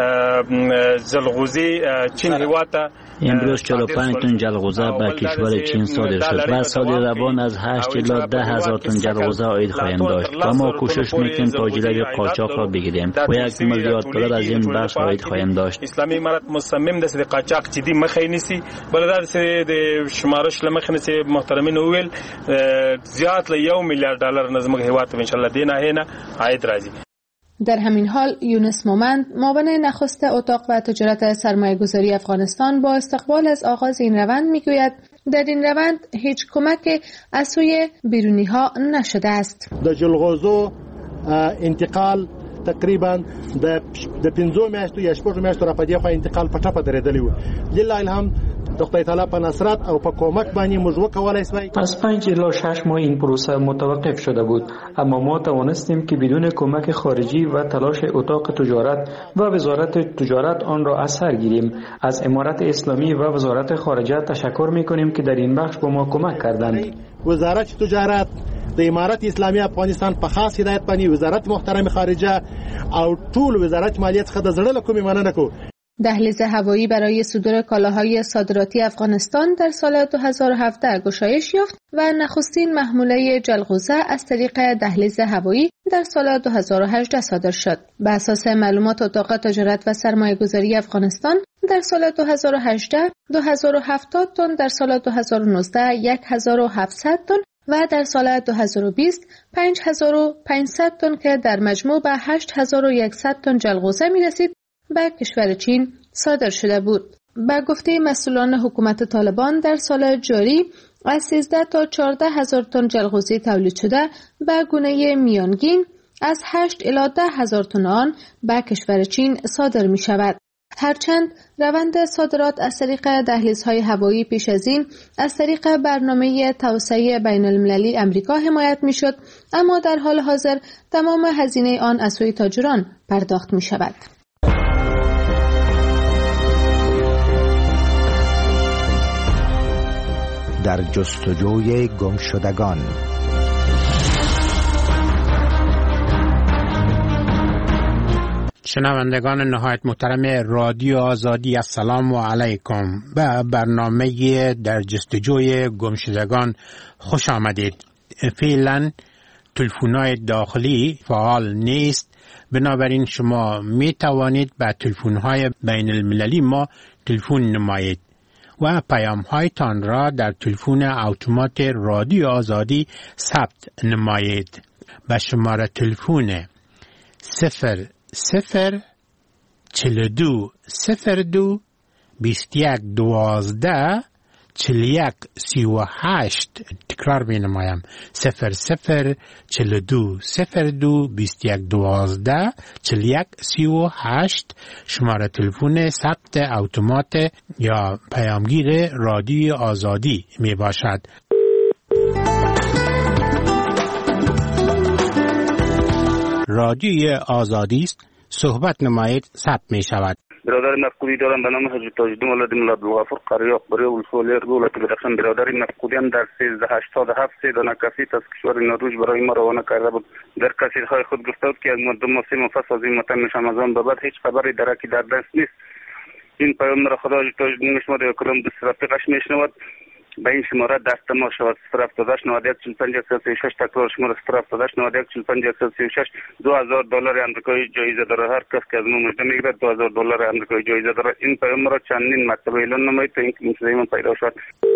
جلغوزي چین هیواد ته امروز چهل و پنج تن جلغوزه به کشور چین صادر شد و سال روان از هشت الی ده هزار تن جلغوزه عاید خواهیم داشت و ما کوشش میکنیم تا جلوی قاچاق را بگیریم و یک میلیارد دلار از این بخش عاید خواهیم داشت. اسلامی امارت مصمم ده د قاچاق جدي مخې نیسي بلدار سره د شمارش لمخ نیسي محترمین ویل زیات له یو میلیارد ډالر نظم هیواد ان شاء الله دینه هنه عاید راځي. در همین حال یونس مومند، معاون نخست اتاق و تجارت سرمایه‌گذاری افغانستان با استقبال از آغاز این روند میگوید در این روند هیچ کمک از سوی بیرونی‌ها نشده است. د جلغوزو انتقال تقریبا د د پنځو میاشتو یا شپږو میاشتو را پدې خو انتقال په ټپه درېدلی و. لله الحمد د خدای تعالی په نصرت او په کومک باندې موږ وکولای شوای. از پنج الی شش ماه این پروسه متوقف شده بود، اما ما توانستیم که بدون کمک خارجی و تلاش اتاق تجارت و وزارت تجارت آن را از سر گیریم. از امارت اسلامی و وزارت خارجه تشکر می‌کنیم که در این بخش با ما کمک کردند. وزارت تجارت د امارت اسلامي افغانستان په خاص هدایت باندې وزارت محترم خارجه او ټول وزارت مالیه څخه د زړه له کومې مننه کوو. دهلیز هوایی برای صدور کالاهای صادراتی افغانستان در سال دو هزار و هفده گشایش یافت و نخستین محموله جلغوزه از طریق دهلیز هوایی در سال دو هزار و هجده صادر شد. به اساس معلومات اتاق تجارت و سرمایه‌گذاری افغانستان در سال دو هزار و هجده دو هزار و هفتاد تن، در سال دو هزار و نوزده هزار و هفتصد تن و در سال دو هزار و بیست پنج هزار و پانصد تن که در مجموع به هشت هزار و صد تن جلغوزه می رسید به کشور چین صادر شده بود. به گفته مسئولان حکومت طالبان در سال جاری از سیزده تا چهارده هزار تن جلغوزه تولید شده به گونه میانگین از هشت الی ده هزار تن آن به کشور چین صادر می شود. هرچند روند صادرات از طریق دهلیزهای هوایی پیش از این از طریق برنامه توسعه بین المللی امریکا حمایت می شد، اما در حال حاضر تمام هزینه آن از سوی تاجران پرداخت می شود. در جستجوی گمشدگان. شنوندگان نهایت محترم رادیو آزادی، السلام علیکم. به برنامه در جستجوی گمشدگان خوش آمدید. فعلا تلفن‌های داخلی فعال نیست، بنابراین شما می توانید به تلفن‌های بین المللی ما تلفن نمایید و پیام‌هایتان را در تلفن اتومات رادیو آزادی ثبت نمایید. به شماره تلفن صفر صفر چهل و دو صفر دو بیست و یک دوازده چهل و یک سی و هشت. تکرار می نمایم: صفر صفر چهل و دو صفر دو بیست و یک دوازده چهل و یک سی و هشت شماره تلفن ثبت اتومات یا پیامگیر رادیو آزادی می باشد. رادیو آزادی است، صحبت نمایید، ثبت می شود. برادر مفقودی دارم به نام حاجی تاجالدین ولد مولا عبدالغفور قریه اخباری ولسوالی دولت بدخشان. برادر مفقودیان در سیزده هشتاد و هفت سه دانه کاسیت از کشور نروژ برای ما روانه کرده بود. در کاسیت‌های خود گفته بود که از مردم مسلم و فصل از این وطن شمازان به بعد هیچ خبری درکی در دست نیست. این پیام را خدا حاجی تاجالدین شماره کلام دست رفیقش میشنود. به این شماره دست ما شود صفر هفتاد و هشت نود و یک چهل و پنج صد و سی و شش. تکرار شماره صفر هفتاد و هشت نود و یک چهل و پنج صد و سی و شش. دو هزار دلار آمریکایی جایزه داره. هر کس که از ما مجده میگیرد دو هزار دلار آمریکایی جایزه داره. این پیام را چندین مرتبه اعلان نمایید تا اینکه این صدای من پیدا شد.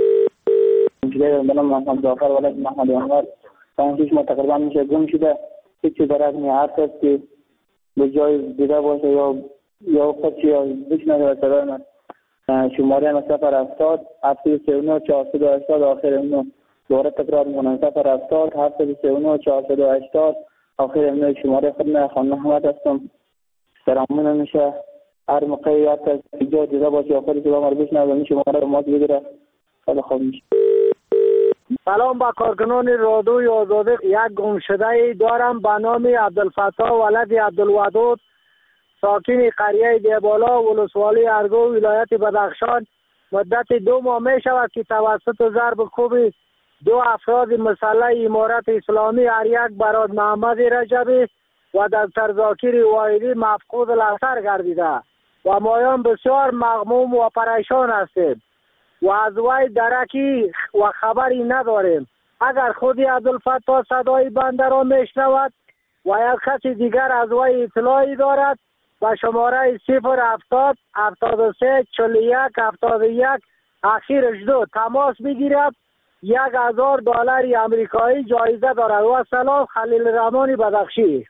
به نام محمد جعفر ولد محمد انور. پنج ما تقریبا میشه گم شده. هیچی برای می هر کس که به جای دیده باشه یا یا کسی یا بشنوه صدای من. شماره ما صفر هفتاد هفتصد و سی و نه چهارصد و هشتاد آخر امنو. دوباره تکرار میکنم: صفر هفتاد هفتصد و سی و نه چهارصد و هشتاد آخر امنو. شماره خود من خانم محمد هستم. سلامونه میشه هر موقعی هر کس جا دیده باشه یا خودی که با ما رو بشنوه این شماره رو ما بگیره. خیلی خوب میشه. سلام با کارکنان رادیو آزادی. یک گمشده دارم به نام عبدالفتاح ولد عبدالودود، ساکن قریه دیبالا ولسوالی ارگو ولایت بدخشان. مدت دو ماه می شود که توسط ضرب کوب دو افراد مسلح امارت اسلامی هر یک براد محمد رجبی و دکتر ذاکر واحدی مفقود الاثر گردیده و مایان بسیار مغموم و پریشان هستیم و از وی درکی و خبری نداریم. اگر خودی عبدالفتاح صدای بنده را میشنود و یک کسی دیگر از وی اطلاعی دارد و شماره صفر هفتاد هفتاد و سه چهل و یک هفتاد و یک اخیرش دو تماس بگیرد. یک هزار دلار امریکایی جایزه دارد. و سلام، خلیل رحمانی بدخشی.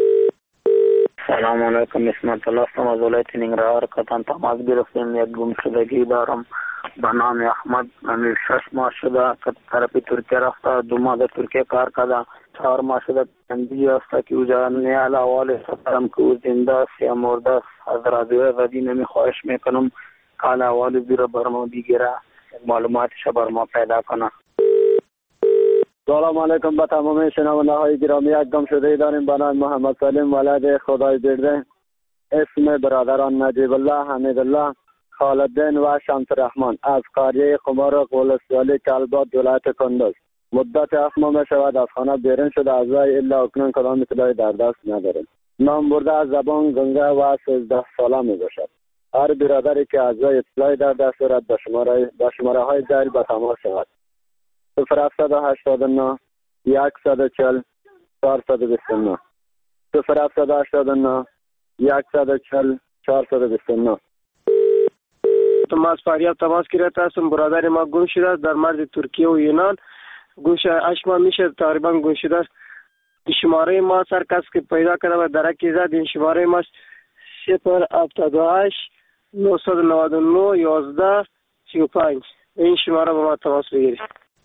سلام علیکم، اسمت الله هستم از ولایت ننگرهار. کتان تماس گرفتیم. یک گمشدگی دارم به نام احمد. امیر شش ماه شده که طرف ترکیه رفته. دو ماه در ترکیه کار کرده. چهار ماه شده بندی است که اوجا نیال اول سفرم که او زنده است یا مرده است. از رادیو آزادی نمی خواهش میکنم حال اول زیر برما بگیره، معلوماتش بر ما پیدا کنه. سلام علیکم به تمام شنونده های گرامی. یک گمشده داریم به نام محمد سلیم ولد خدای برده. اسم برادران نجیب الله، حمید الله، خالدین و شمس رحمان از قریه قمارق ولسوالی کلبات ولایت کندوز. مدت هفت ماه می شود از خانه بیرون شده، از وی الا اکنون کدام اطلاعی در دست نداریم. نام برده از زبان گنگه و سیزده ساله می باشد. هر برادری که از وی اطلاعی در دست دارد به شماره به شماره های ذیل به تماس شود. صفر هفتصد و هشتاد و نه صد و چهل چهارصد و بیست و نه صفر هفتصد و هشتاد و نه صد و چهل چهارصد و بیست و نه. ما از فاریاب تماس گرفته هستم. برادر ما گم شده است در مرز ترکیه و یونان. گم شده هشت ماه میشه تقریبا گم شده است. شماره ما سر کس که پیدا کرده و درکی زد. این شماره ما صفر هفتاد و هشت نهصد و نود و نه یازده سی و پنج. این شماره با ما تماس بگیرید.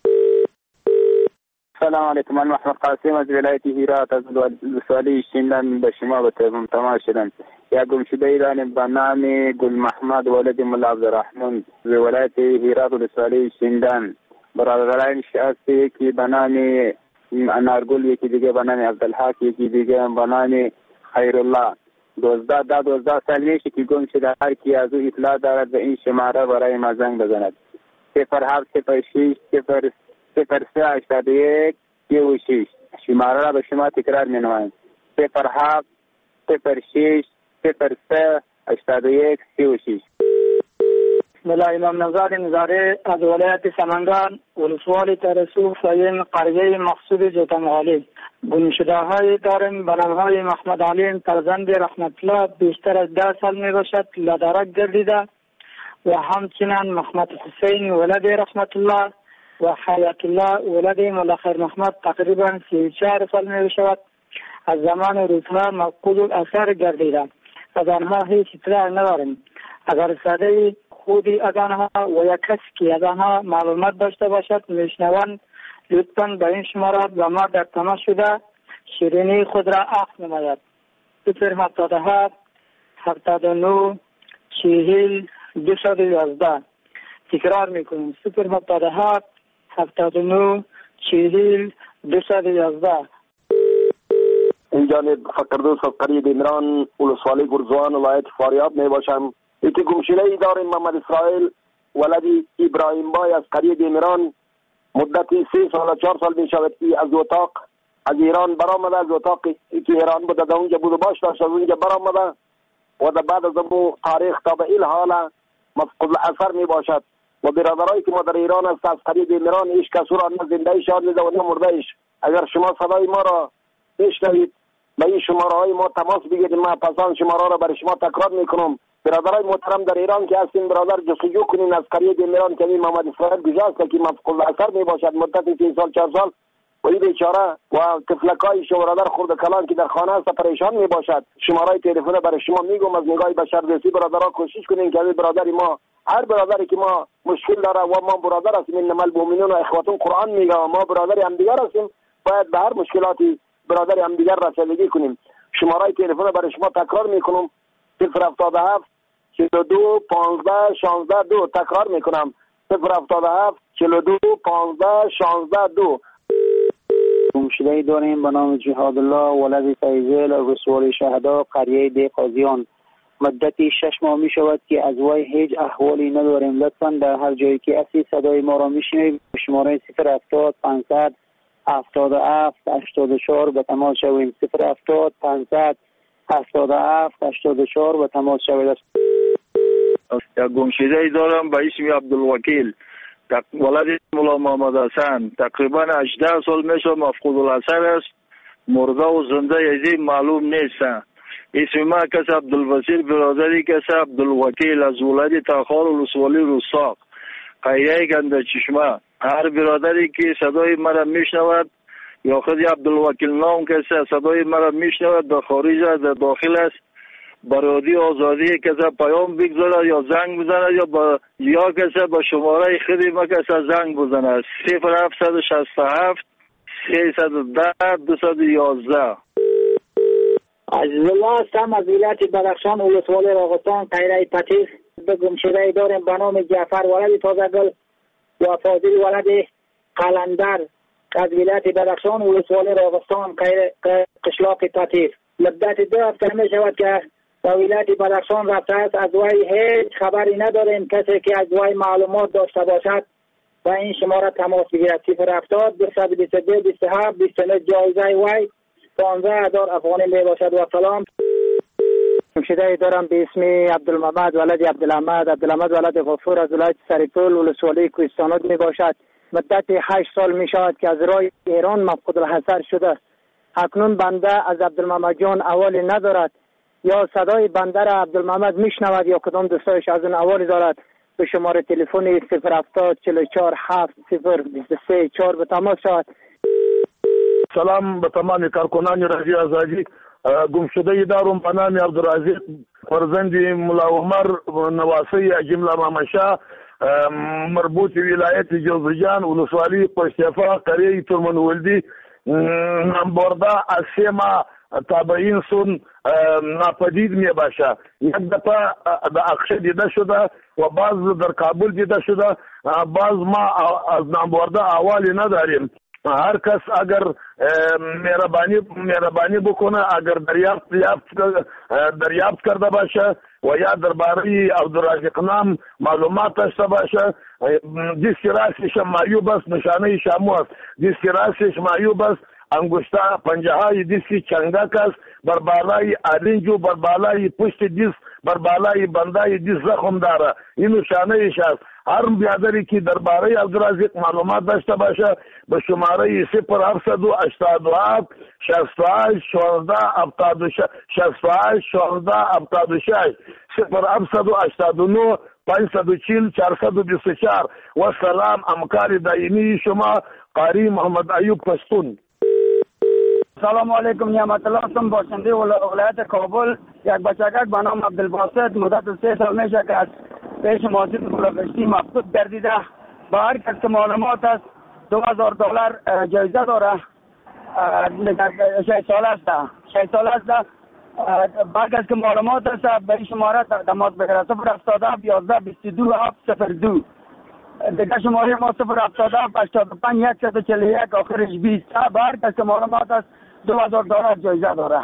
سلام علیکم. من محمد قاسم از ولایت هرات از ولسوالی شینلند به شما به تماس شدم. یک گمشده ایرانی به نام گل محمد ولد ملا عبدالرحمن از ولایت هرات ولسوالی شینلند. برادران شخصی که به نام انارگل، یکی دیگه به نام عبدالحق، یکی دیگه به نام خیرالله. دوزده ده دوزده سال میشه که گم شده. هر کی از او اطلاع دارد به این شماره برای ما زنگ بزند. صفر هفت صفر شش صفر صفر سه هشتاد و یک سی و شش. شماره را به شما تکرار می نمایم. صفر هفت صفر شش صفر سه هشتاد و یک سی و شش. ملا امام نوزاد نظاره از ولایت سمنگان ولسوالی ترسو سیم قریه مقصود جوتنغالی. گمشده های داریم به نامهای محمد علیم فرزند رحمت الله بیشتر از ده سال می باشد لدرک گردیده و همچنین محمد حسین ولد رحمت الله و حیات الله ولد ملا خیر محمد تقریبا سی و چهار سال می باشد. از زمان روزها مفقود الاثر گردیده. از آنها هیچ اطلاع نداریم. اگر ساده خودی از آنها و یک کسی که از آنها معلومات داشته باشد میشنوند لطفاً به این شماره با ما در تماس شده شیرینی خود را عفو نماید. صفر هفتاد و هفت هفتاد و نه چهل دویست و یازده. تکرار میکنیم. صفر هفتاد و هفت هفتاد و نه چهل دویست و یازده. این جانب فقردوس از قریه دیمران ولسوالی گرزوان ولایت فاریاب می باشم. یکی گمشده ای داریم محمد اسرائیل ولدی ابراهیم بای از قریه دیمران. مدتی سه سال چهار سال می شود که از اتاق از ایران برآمده. از اتاقی که ایران بوده در اونجا بود و باش داشت از اونجا برآمده و در بعد از اون تاریخ تا به این حال مفقود الاثر می باشد. و برادرایی که ما در ایران است از قریه دیمران هیچ کس را نه زنده شاد نیده و نه مرده ایش. اگر شما صدای ما را بشنوید به این شماره های ما تماس بگیرید. ما پسان شماره را برای شما تکرار میکنم. برادرای محترم در ایران که هستین برادر جستجو کنین از قریه دیمران که این محمد اسرائیل گذاشته که مفقود الاثر می باشد مدت سه سال چهار سال و این بیچاره و طفلکای شو برادر خرد کلان که در خانه است پریشان می باشد. شماره تلفن برای شما میگم از نگاه بشردوستی برادرها کوشش کنین که برادر ما هر برادری که ما مشکل داره و ما برادر هستیم انما المؤمنون اخوة قرآن میگه و ما برادر هم دیگر هستیم باید به هر مشکلاتی برادر هم دیگر رسیدگی کنیم. شماره تلفن برای شما تکرار میکنم. صفر هفتاد و هفت چهل و دو پانزده شانزده دو. تکرار میکنم. صفر هفتاد و هفت چهل و دو پانزده شانزده دو. گمشده داریم به نام جهاد الله ولد فیضل رسول شهدا قریه دی قاضیان. مدتی شش ماه می شود که از وی هیچ احوالی نداریم. لطفاً در هر جایی که اسی صدای ما را میشنوید شماره صفر هفتاد پانصد هفتاد و هفت هشتاد و چهار به تماس شویم. صفر هفتاد پانصد هفتاد و هفت هشتاد و چهار به تماس شوید. یک گمشده ای دارم به اسم عبدالوکیل ولد مولا محمد حسن. تقریبا هجده سال میشه مفقود الاثر است. مرده و زنده یزی معلوم نیست. اسم ما کس عبدالبصیر برادری کس عبدالوکیل از ولد تاخار ولسوالی رستاق قریه گنده چشمه. هر برادری که صدای مرا میشنود یا خود عبدالوکیل نام کسی صدای مرا میشنود در خارج در داخل است برادی آزادی کسی پیام بگذاره یا زنگ بزنه یا با یا کسی با شماره خودی ما کسی زنگ بزنه. صفر هفتصد و شصت و هفت سیصد و ده دویست و یازده. عزیز الله هستم از ولایت بدخشان ولسوالی راغستان قریه پتیس. به گمشده داریم به نام جعفر ولد تازگل و فاضل ولد قلندر از ولایت بدخشان ولسوالی راغستان قشلاق پتیس. مدت دو هفته می شود که به ولایت بدخشان رفته است. از وی هیچ خبری نداریم. کسی که از وی معلومات داشته باشد و این شماره تماس بگیرد. صفر هفتاد دویست و بیست و دو بیست و هفت بیست و نه. جایزه وی پانزده هزار افغانی می باشد. و سلام. گمشده دارم به اسم عبدالمحمد ولد عبدالحمد. عبدالحمد ولد غفور از ولایت سریپول ولسوالی کوهستانات می باشد. مدت هشت سال می شود که از راه ایران مفقود الحضر شده. اکنون بنده از عبدالمحمد جان اوالی ندارد، یا صدای بنده را عبدالمحمد میشنود یا کدام دوستایش از اون اوالی دارد. به شماره تلفن صفر هفتاد چهل و چهار هفت صفر بیست و سه چهار به تماس شود. سلام به تمام کارکنان رادیو آزادی. گمشده دارم به نام عبدالرزاق فرزند ملا عمر نواسی جمله مامشا، مربوط ولایت جوزجان ولسوالی قشتفا قریه ترمن ولدی. نامبرده از سه ماه تابعین سون ناپدید می باشه. یک دفعه در اقشه دیده شده و بعض در کابل دیده شده. بعض ما از نامبرده احوالی نداریم. هر کس اگر مهربانی مهربانی بکنه، اگر دریافت دریافت کرده باشه و یا درباره عبدالرزاق نام معلومات داشته باشه، دست راستش معیوب است، نشانه شامو است. دست راستش معیوب است، انگشته پنجه های دستی چنگک است، بر بالای آرنجو بر بالای پشت دست بر بالای بندای دست زخم داره. این نشانهش است. هر بیادری که درباره عبدالرزاق معلومات داشته باشه به شماره صفر هفتصد و هشتاد و هفت شصت و هشت شانزده هفتاد و شش شصت و هشت شانزده هفتاد و شش صفر هفتصد و هشتاد و نه پانصد و چهل چهارصد و بیست و چهار. و سلام همکار دائمی شما قاری محمد ایوب پشتون. سلام علیکم. نعمت الله هستم، باشنده ولایت کابل. یک بچگک به نام عبدالباسط مدت سه سال میشه که از پیش ماسید بلوکشتی مفقود گردیده. با هر کس که معلومات است دو هزار دلار جایزه داره. شش سال است شش سال است با کس که معلومات است به شماره تماس بگیره. صفر هفتاد و هفت یازده بیست و دو هفت صفر دو. دیگه شماره ما صفر هفتاد و هفت هشتاد و پنج صد و چهل و یک آخرش بیست. با هر کس که معلومات است دو هزار دلار جایزه داره.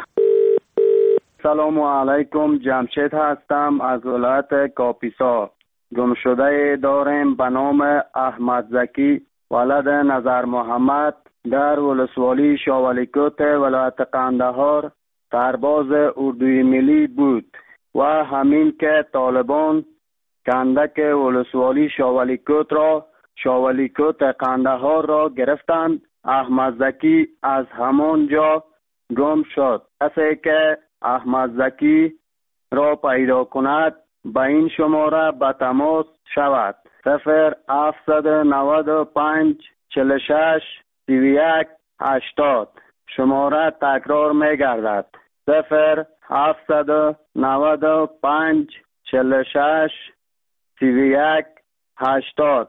سلام علیکم. جمشید هستم از ولایت کاپیسا. گمشده داریم به نام احمد زکی ولد نظر محمد در ولسوالی شاولیکوت ولایت قندهار سرباز اردوی ملی بود و همین که طالبان کندک ولسوالی شاولیکوت را شاولیکوت قندهار را گرفتند. احمد زکی از همانجا گم شد. کسی که احمد زکی را پیدا کند به این شماره به تماس شود. صفر هفتصد و نود و پنج چهل و شش سی و یک هشتاد. شماره تکرار می گردد. صفر هفتصد و نود و پنج چهل و شش سی و یک هشتاد.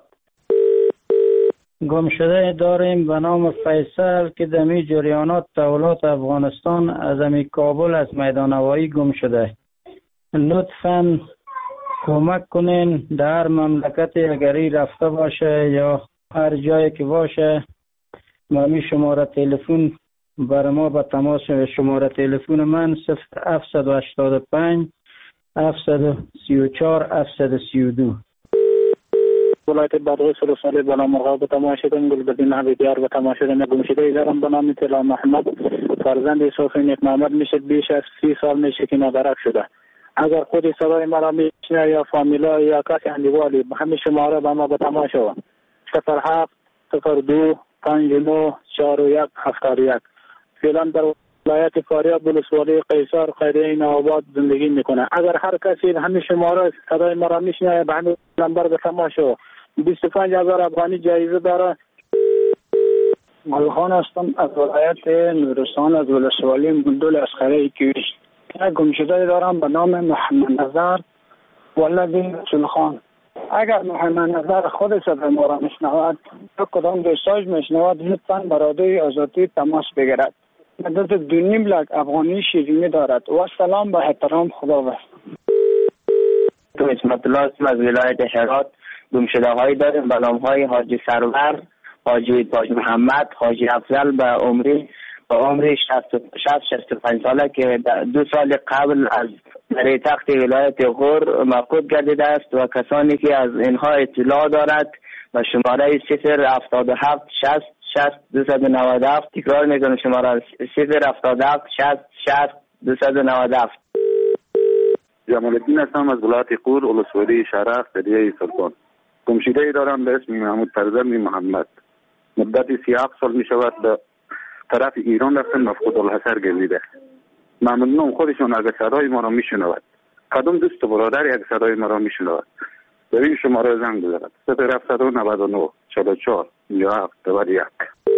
گمشده داریم به نام فیصل که دمی جریانات تحولات افغانستان از امی کابل از میدان هوایی گم شده. لطفاً کمک کنین در مملکت اگری رفته باشه یا هر جایی که باشه مامی شماره تلفن بر ما به تماس. شماره تلفن من صفر هفتصد و هشتاد و پنج هفتصد و سی و چهار هفتصد و سی و دو. ولایت بادغیس ولسوالی بالا مرغاب به تماس شدم. گلبدین حبیبیار به تماس شدم. گمشده دارم به نام طلا محمد فرزند صوفی نیک محمد میشه. بیش از سی سال میشه که نادرک شده. اگر خودی صدای مرا میشنه یا فامیلا یا کسی اندیوالی به همین شماره به ما به تماس شود. صفر هفت صفر دو پنج نه چهار و یک هفتاد و یک. فعلا در ولایت فاریاب ولسوالی قیصر خیریه نوآباد زندگی میکنه. اگر هر کسی همین شماره صدای مرا میشنه به همین نمبر به تماس شود. بیست و پنج هزار افغانی جایزه داره. ملخان هستم از ولایت نورستان از ولسوالی مندول اسخره کیوش. گمشده دارم به نام محمد نظر ولد رسول خان. اگر محمد نظر خود صدای ما را میشنود یا کدام دوستاش میشنود لطفاً برادر آزادی تماس بگیرد. مدت دو نیم لک افغانی شیرینی دارد. و سلام با احترام. خدا بست. تو اسمت الله از ولایت هرات. گمشده هایی داریم به نام های حاجی سرور، حاجی تاج محمد، حاجی افضل به عمری به عمری شصت شصت و پنج ساله که دو سال قبل از در تخت ولایت غور مفقود گردیده است و کسانی که از اینها اطلاع دارد و شماره صفر هفتاد و هفت شصت شصت دویست و نود و هفت. تکرار میکنم شماره صفر هفتاد و هفت شصت شصت دویست و نود و هفت. جمال الدین هستم از ولایت قور، ولسوالی شرف، قریه سلطان. گمشده دارم به اسم محمود فرزند محمد. مدت سی و هفت سال می شود به طرف ایران رفتن، مفقود الحصر گردیده. ممنونم خودشون اگر صدای ما را می شنود، کدوم دوست و برادر یک صدای ما را می شنود، به این شماره زنگ بزند. صفر هفتصد و نود و نه چهل و چهار پنجاه و هفت نود و یک.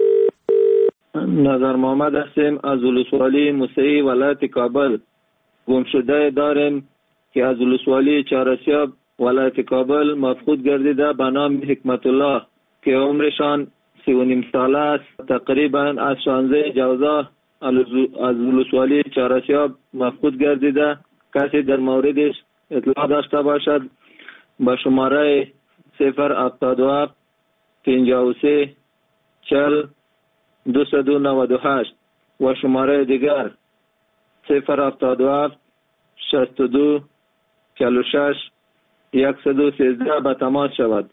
نظر محمد هستیم از ولسوالی موسعی ولایت کابل. گمشده داریم که از ولسوالی چهارسیاب ولایت کابل مفقود گردیده به نام حکمت الله که عمرشان سی و نیم ساله است. تقریبا از شانزده جوزا از ولسوالی چهارسیاب مفقود گردیده. کسی در موردش اطلاع داشته باشد با شماره صفر هفتاد و هفت پنجاه و سه چهل دویست و نود و هشت و شماره دیگر صفر هفتاد و هفت شصت و دو چهل و شش صد و سیزده به تماس شود.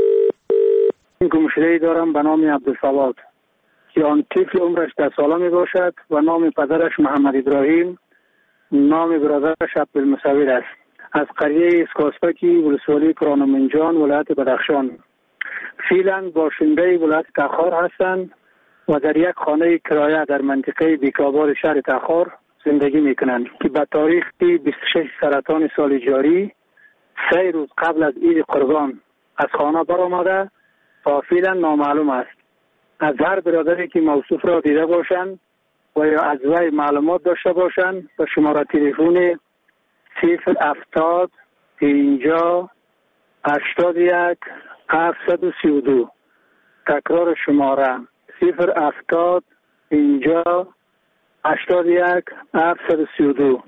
گمشده‌ای دارم به نام عبدالصمد که آن طفل عمرش ده ساله می باشد و نام پدرش محمد ابراهیم، نام برادرش عبدالمصور است. از قریه اسکاسپکی ولسوالی کرانمنجان ولایت بدخشان. فعلا باشنده ولایت تخار هستند و در یک خانه کرایه در منطقه بیکاباد شهر تخار زندگی میکنند که به تاریخ بیست و شش سرطان سال جاری سه روز قبل از عید قربان از خانه برآمده و فعلا نامعلوم است. از هر برادری که موصوف را دیده باشند و یا از وی معلومات داشته باشند به شماره تلفن صفر هفتاد پنجاه هشتاد و یک هفتصد و سی و دو. تکرار شماره صفر هفتاد پنجاه هشتاد و یک هفتصد و سی و دو.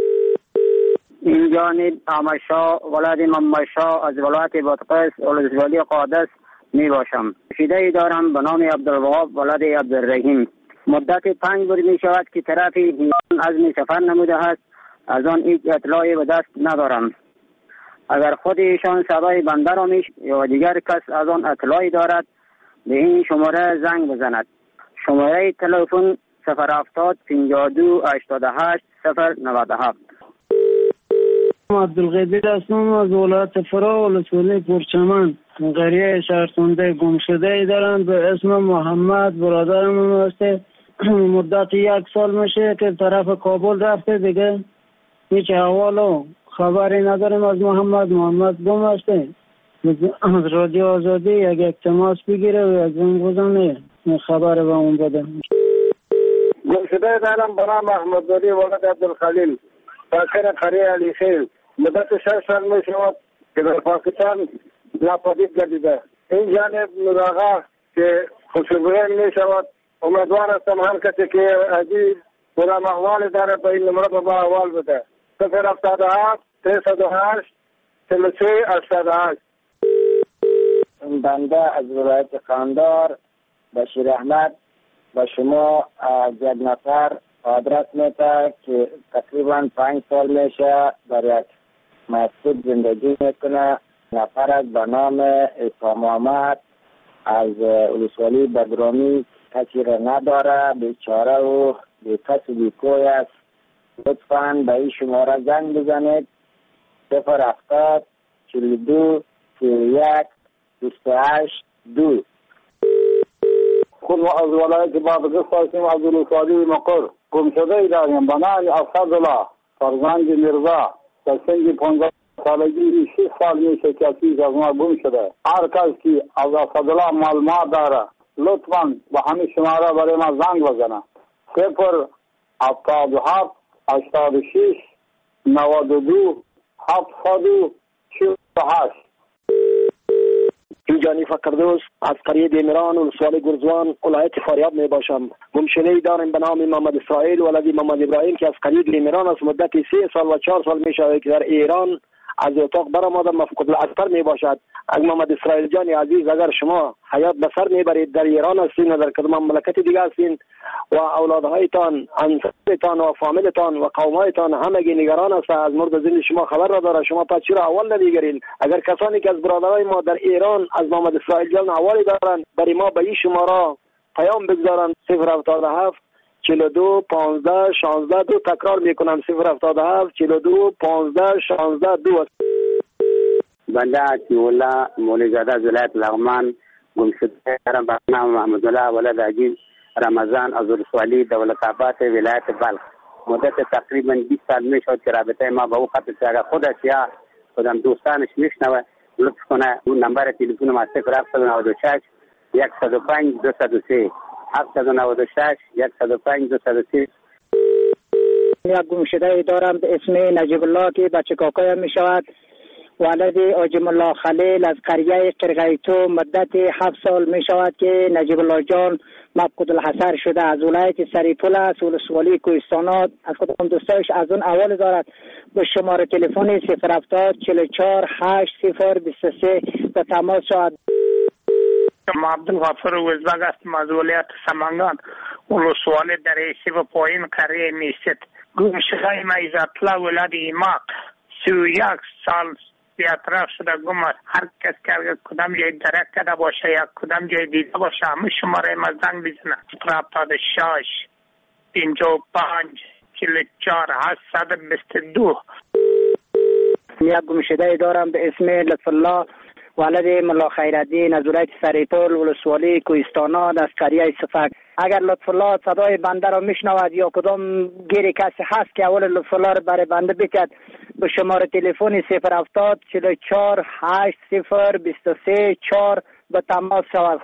این جانب آمشا ولاد ممشا از ولایت بادغیس ولسوالی قادس می باشم. شیده دارم به نام عبدالوهاب ولاد عبدالرحیم. مدت پنج روز می شود که طرف ایران عزم سفر نموده است. از آن هیچ اطلاعی به دست ندارم. اگر خود ایشان صدای بنده را میش یا دیگر کس از آن اطلاعی دارد به این شماره زنگ بزند. شماره تلفن صفر هفتاد پنجاه و دو هشتاد و هشت صفر نود و هفت. عبدالقدیر هستم از ولایت فرا ولسوالی پرچمن. قریه شهرسنده گمشده دارند به اسم محمد برادرم هسته. مدت یک سال میشه که طرف کابل رفته، دیگه هیچ احوال و خبری نداریم از محمد. محمد گم هسته. از رادیو آزادی یک یک تماس بگیره و یک زنگ بزنه خبر به اون بده. گمشده دارم به نام احمد دوری ولد عبدالخلیل ساکن قریه علی خیل. مدت شش سال می شود که در پاکستان ناپدید گردیده. این جانب نوراغا که خوشبوین می شود. امیدوار هستم هر کسی که عزیز برام احوال داره به این نمره با احوال بده. صفر هفتاد و هفت سیصد و هشت چهل و سه هشتاد و هشت. بنده از ولایت قندار بشیر احمد و شما از یک نفر آدرس میده که تقریبا پنج سال میشه در یک مسجد زندگی میکنه. نفر از به نام عیسی محمد از ولسوالی بدرامی کسی را نداره، بیچاره و بی کس و بی کوی است. لطفاً به این شماره زنگ بزنید صفر هفتاد چهل و دو سی و یک بیست و هشت دو. خود از ولایت بادغیس هستیم از ولسوالی مقر. گمشده داریم به نام اسدالله فرزند میرزا در سن پانزده سالگی شش سال میشه که چیز از ما گم شده. هر کس که از اسدالله معلومات داره لطفاً به همین شماره برای ما زنگ بزنه. صفر هفتاد و هفت هشتاد و شش نود و دو هفتصد و چهل و هشت. اینجانی فقردوس از قریه دیمران ولسوالی گرزوان ولایت فاریاب می باشم. گمشده‌ای دارم به نام محمد اسرائیل ولد محمد ابراهیم که از قریه دیمران از مدت سه سال و چهار سال می شود که در ایران از اتاق برآمده مفقود الاثر می باشد. از محمد اسرائیل جان عزیز، اگر شما حیات به سر میبرید، در ایران هستین و در کدام مملکت دیگه هستین و اولادهایتان، انصارتان و فامیلتان و قومایتان همگی نگران است از مرد زندگی شما خبر را داره، شما پس چرا اول نمیگیرین؟ اگر کسانی که از برادرای ما در ایران از محمد اسرائیل جان اوالی دارن برای ما به این شماره پیام بگذارن: صفر هفتاد و هفت چهل و دو پانزده شانزده دو. تکرار میکنم: صفر هفتاد و هفت چهل و دو پانزده شانزده دو. بنده عطی‌الله مولی زاده از ولایت لغمان گم شده دارم به نام محمد الله ولد عجیب رمضان از ولسوالی دولت آباد ولایت بلخ. مدت تقریبا بیست سال میشد که رابطه ما با او قطع شد. اگر خودش یا خودم دوستانش میشنوه لطف کنه اون نمبر تلفن ما صفر هفت نود و شش صد و پنج دو صد و سه هفت نود و شش صد و پنج دو صد و سه. یک گمشده دارم به اسم نجیب الله که بچه کاکایم می شود. ولد آجم الله خلیل از قریه قرقیتو. مدت هفت سال می شود که نجیب الله جان مفقود الحصر شده. از ولایت سریپول است، ولسوالی کوهستانات. از خودم دوستایش از اون اول دارد. به شماره تلفن صفر هفتاد چهل و چهار هشت صفر بیست و سه به تماس شود. ما عبدالغفور وزبگ هستم از ولایت سمنگان، ولسوالی در ایسی و پایین قریه میست. گم شده ما عزت‌الله ولد ایماق سی و یک سال بیاطراف شده گم است. هر کس که کدام جای درک کرده باشه یا کدام جای دیده باشه همه شماره ما زنگ بزنه: صفر هفتاد و شش پنجاه و پنج چهل و چهار هشتصد و بیست و دو. یک گمشده دارم به اسم لطف الله ولد ملا خیرالدین از ولایت سریپول، ولسوالی کوهستانات از قریه صفک. اگر لطف الله صدای بنده را میشنود یا کدام گیری کسی هست که اول لطف الله را برای بنده بکد به شماره تلفن صفر هفتاد چهل و چهار هشت صفر بیست و سه چهار به تماس شود.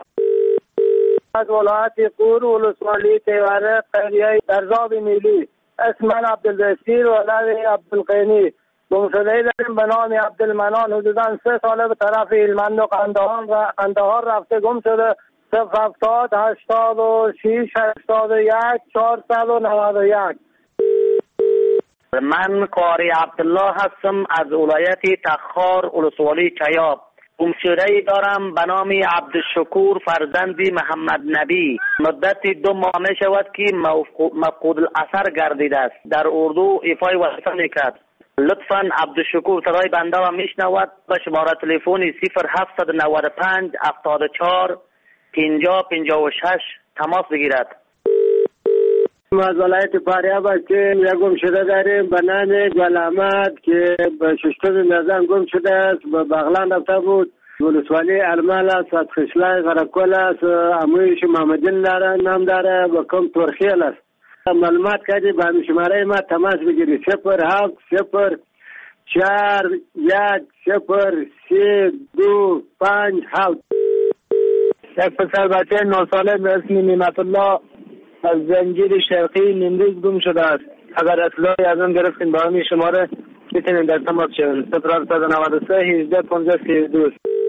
از ولایت قور، ولسوالی تیوره قریه درزاب میلی. اسم من عبدالبصیر ولد عبدالقینی. گمشده داریم به نام عبدالمنان. حدودا سه ساله به طرف هلمند و قندهار رفته گم شده. صفر هفتاد هشتاد و شش هشتاد و یک چهارصد و نود و یک. من قاری عبدالله هستم از ولایت تخار، ولسوالی چیاب. گمشده دارم به نام عبدالشکور فرزندی محمد نبی. مدت دو ماه می شود که مفقود الاثر گردیده است. در اردو ایفای وظیفه میکرد. لطفاً عبدالشکور صدای بنده را میشنود به شماره تلفن صفر هفت نه پنج هفتاد و چهار پنجاه پنجاه و شش تماس بگیرد. ما از ولایت فاریاب هستیم. یک گمشده داریم به نام گل احمد که به ششتم نظام گم شده است. به بغلان رفته بود. ولسوالی المال است، از خشلای غرکل است. امویش محمدین داره نام داره و کم ترخیل است. معلومات کردی به شماره ما تماس بگیری: صفر هفت صفر چهار یک صفر سه دو پنج هفت. یک پسر بچه نه ساله به اسم نعمت الله از زنجیر شرقی نیمروز گم شده است. اگر اطلاعی از اون گرفتین با همین شماره میتونین در تماس شوین: صفر هفت نه سه هجده پانزده سی و دو.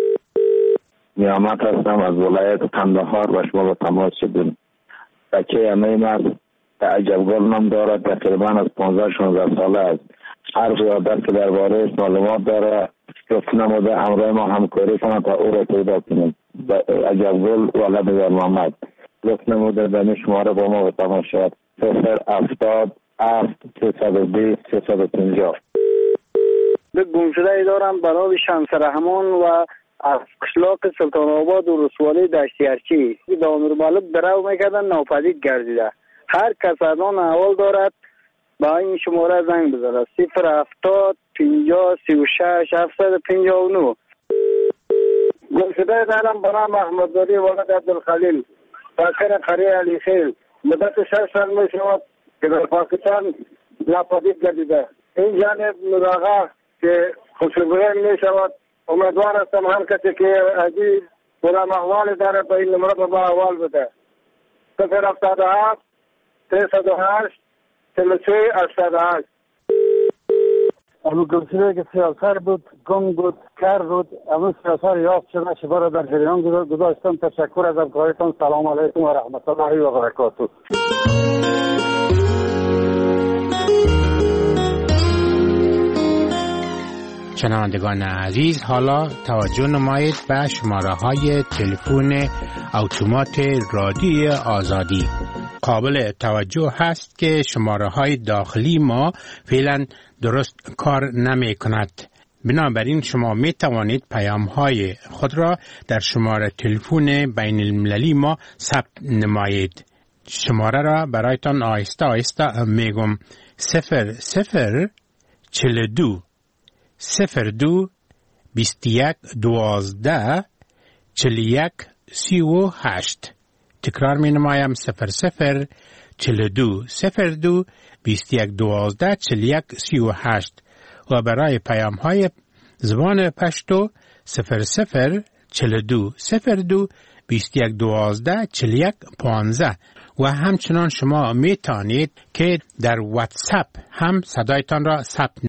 نیامت هستم از ولایت قندهار و شما با تماس شدیم. بچه همه مرد عجبگل نام دارد. تقریبا از پانزده شانزده ساله است. هر قیادت که درباره معلومات داره لطف نموده همراه ما همکاری کنند تا او را پیدا کنیم. عجبگل ولد در محمد. لطف نموده در شماره با ما به تماس شد: صفر هفتاد هفت سیصد و بیست سیصد و پنجاه. به گمشده دارم برای شمس رحمان و از قشلاق سلطان آباد و رسوالی دشتیارچی. دامیر مالک درو میکردن ناپدید گردیده. هر کس از آن اول دارد با این شماره زنگ بزنه: صفر هفتاد پنجاه سی و شش هفتصد و پنجاه و نه. گمشده دارم برای محمدزاده ولد عبدالخلیل ساکن قریه علی خیل. مدت شش سال می شود که در پاکستان ناپدید گردیده. این جانب مراغه که خوشبین می شود. امیدوار هستم هر کسی که عزیز برای احوال داره به این نمره با احوال بده: صفر هفتاد و هفت سیصد و هشت چهل و سه هشتاد و هشت. امو گمشده که سیاسر بود، گم بود، کر بود. امو سیاسر یافت شده شبا را در جریان گذاشتم. تشکر از همکاریتان. سلام علیکم و رحمت الله و برکاته. شنوندگان عزیز، حالا توجه نمایید به شماره های تلفن اتومات رادیوی آزادی. قابل توجه هست که شماره های داخلی ما فعلا درست کار نمی کند. بنابراین شما می توانید پیام های خود را در شماره تلفن بین المللی ما ثبت نمایید. شماره را برایتان آهسته آهسته میگم: صفر صفر چل دو صفر دو بیست یک دوازده چل یک سی و هشت. تکرار می نمایم: صفر صفر چل دو صفر دو بیست یک دوازده چل یک سی و هشت. و برای پیام های زبان پشتو صفر صفر چل دو صفر دو بیست یک دوازده چل یک پانزده. و همچنان شما می توانید که در واتساپ هم صدایتان را ثبت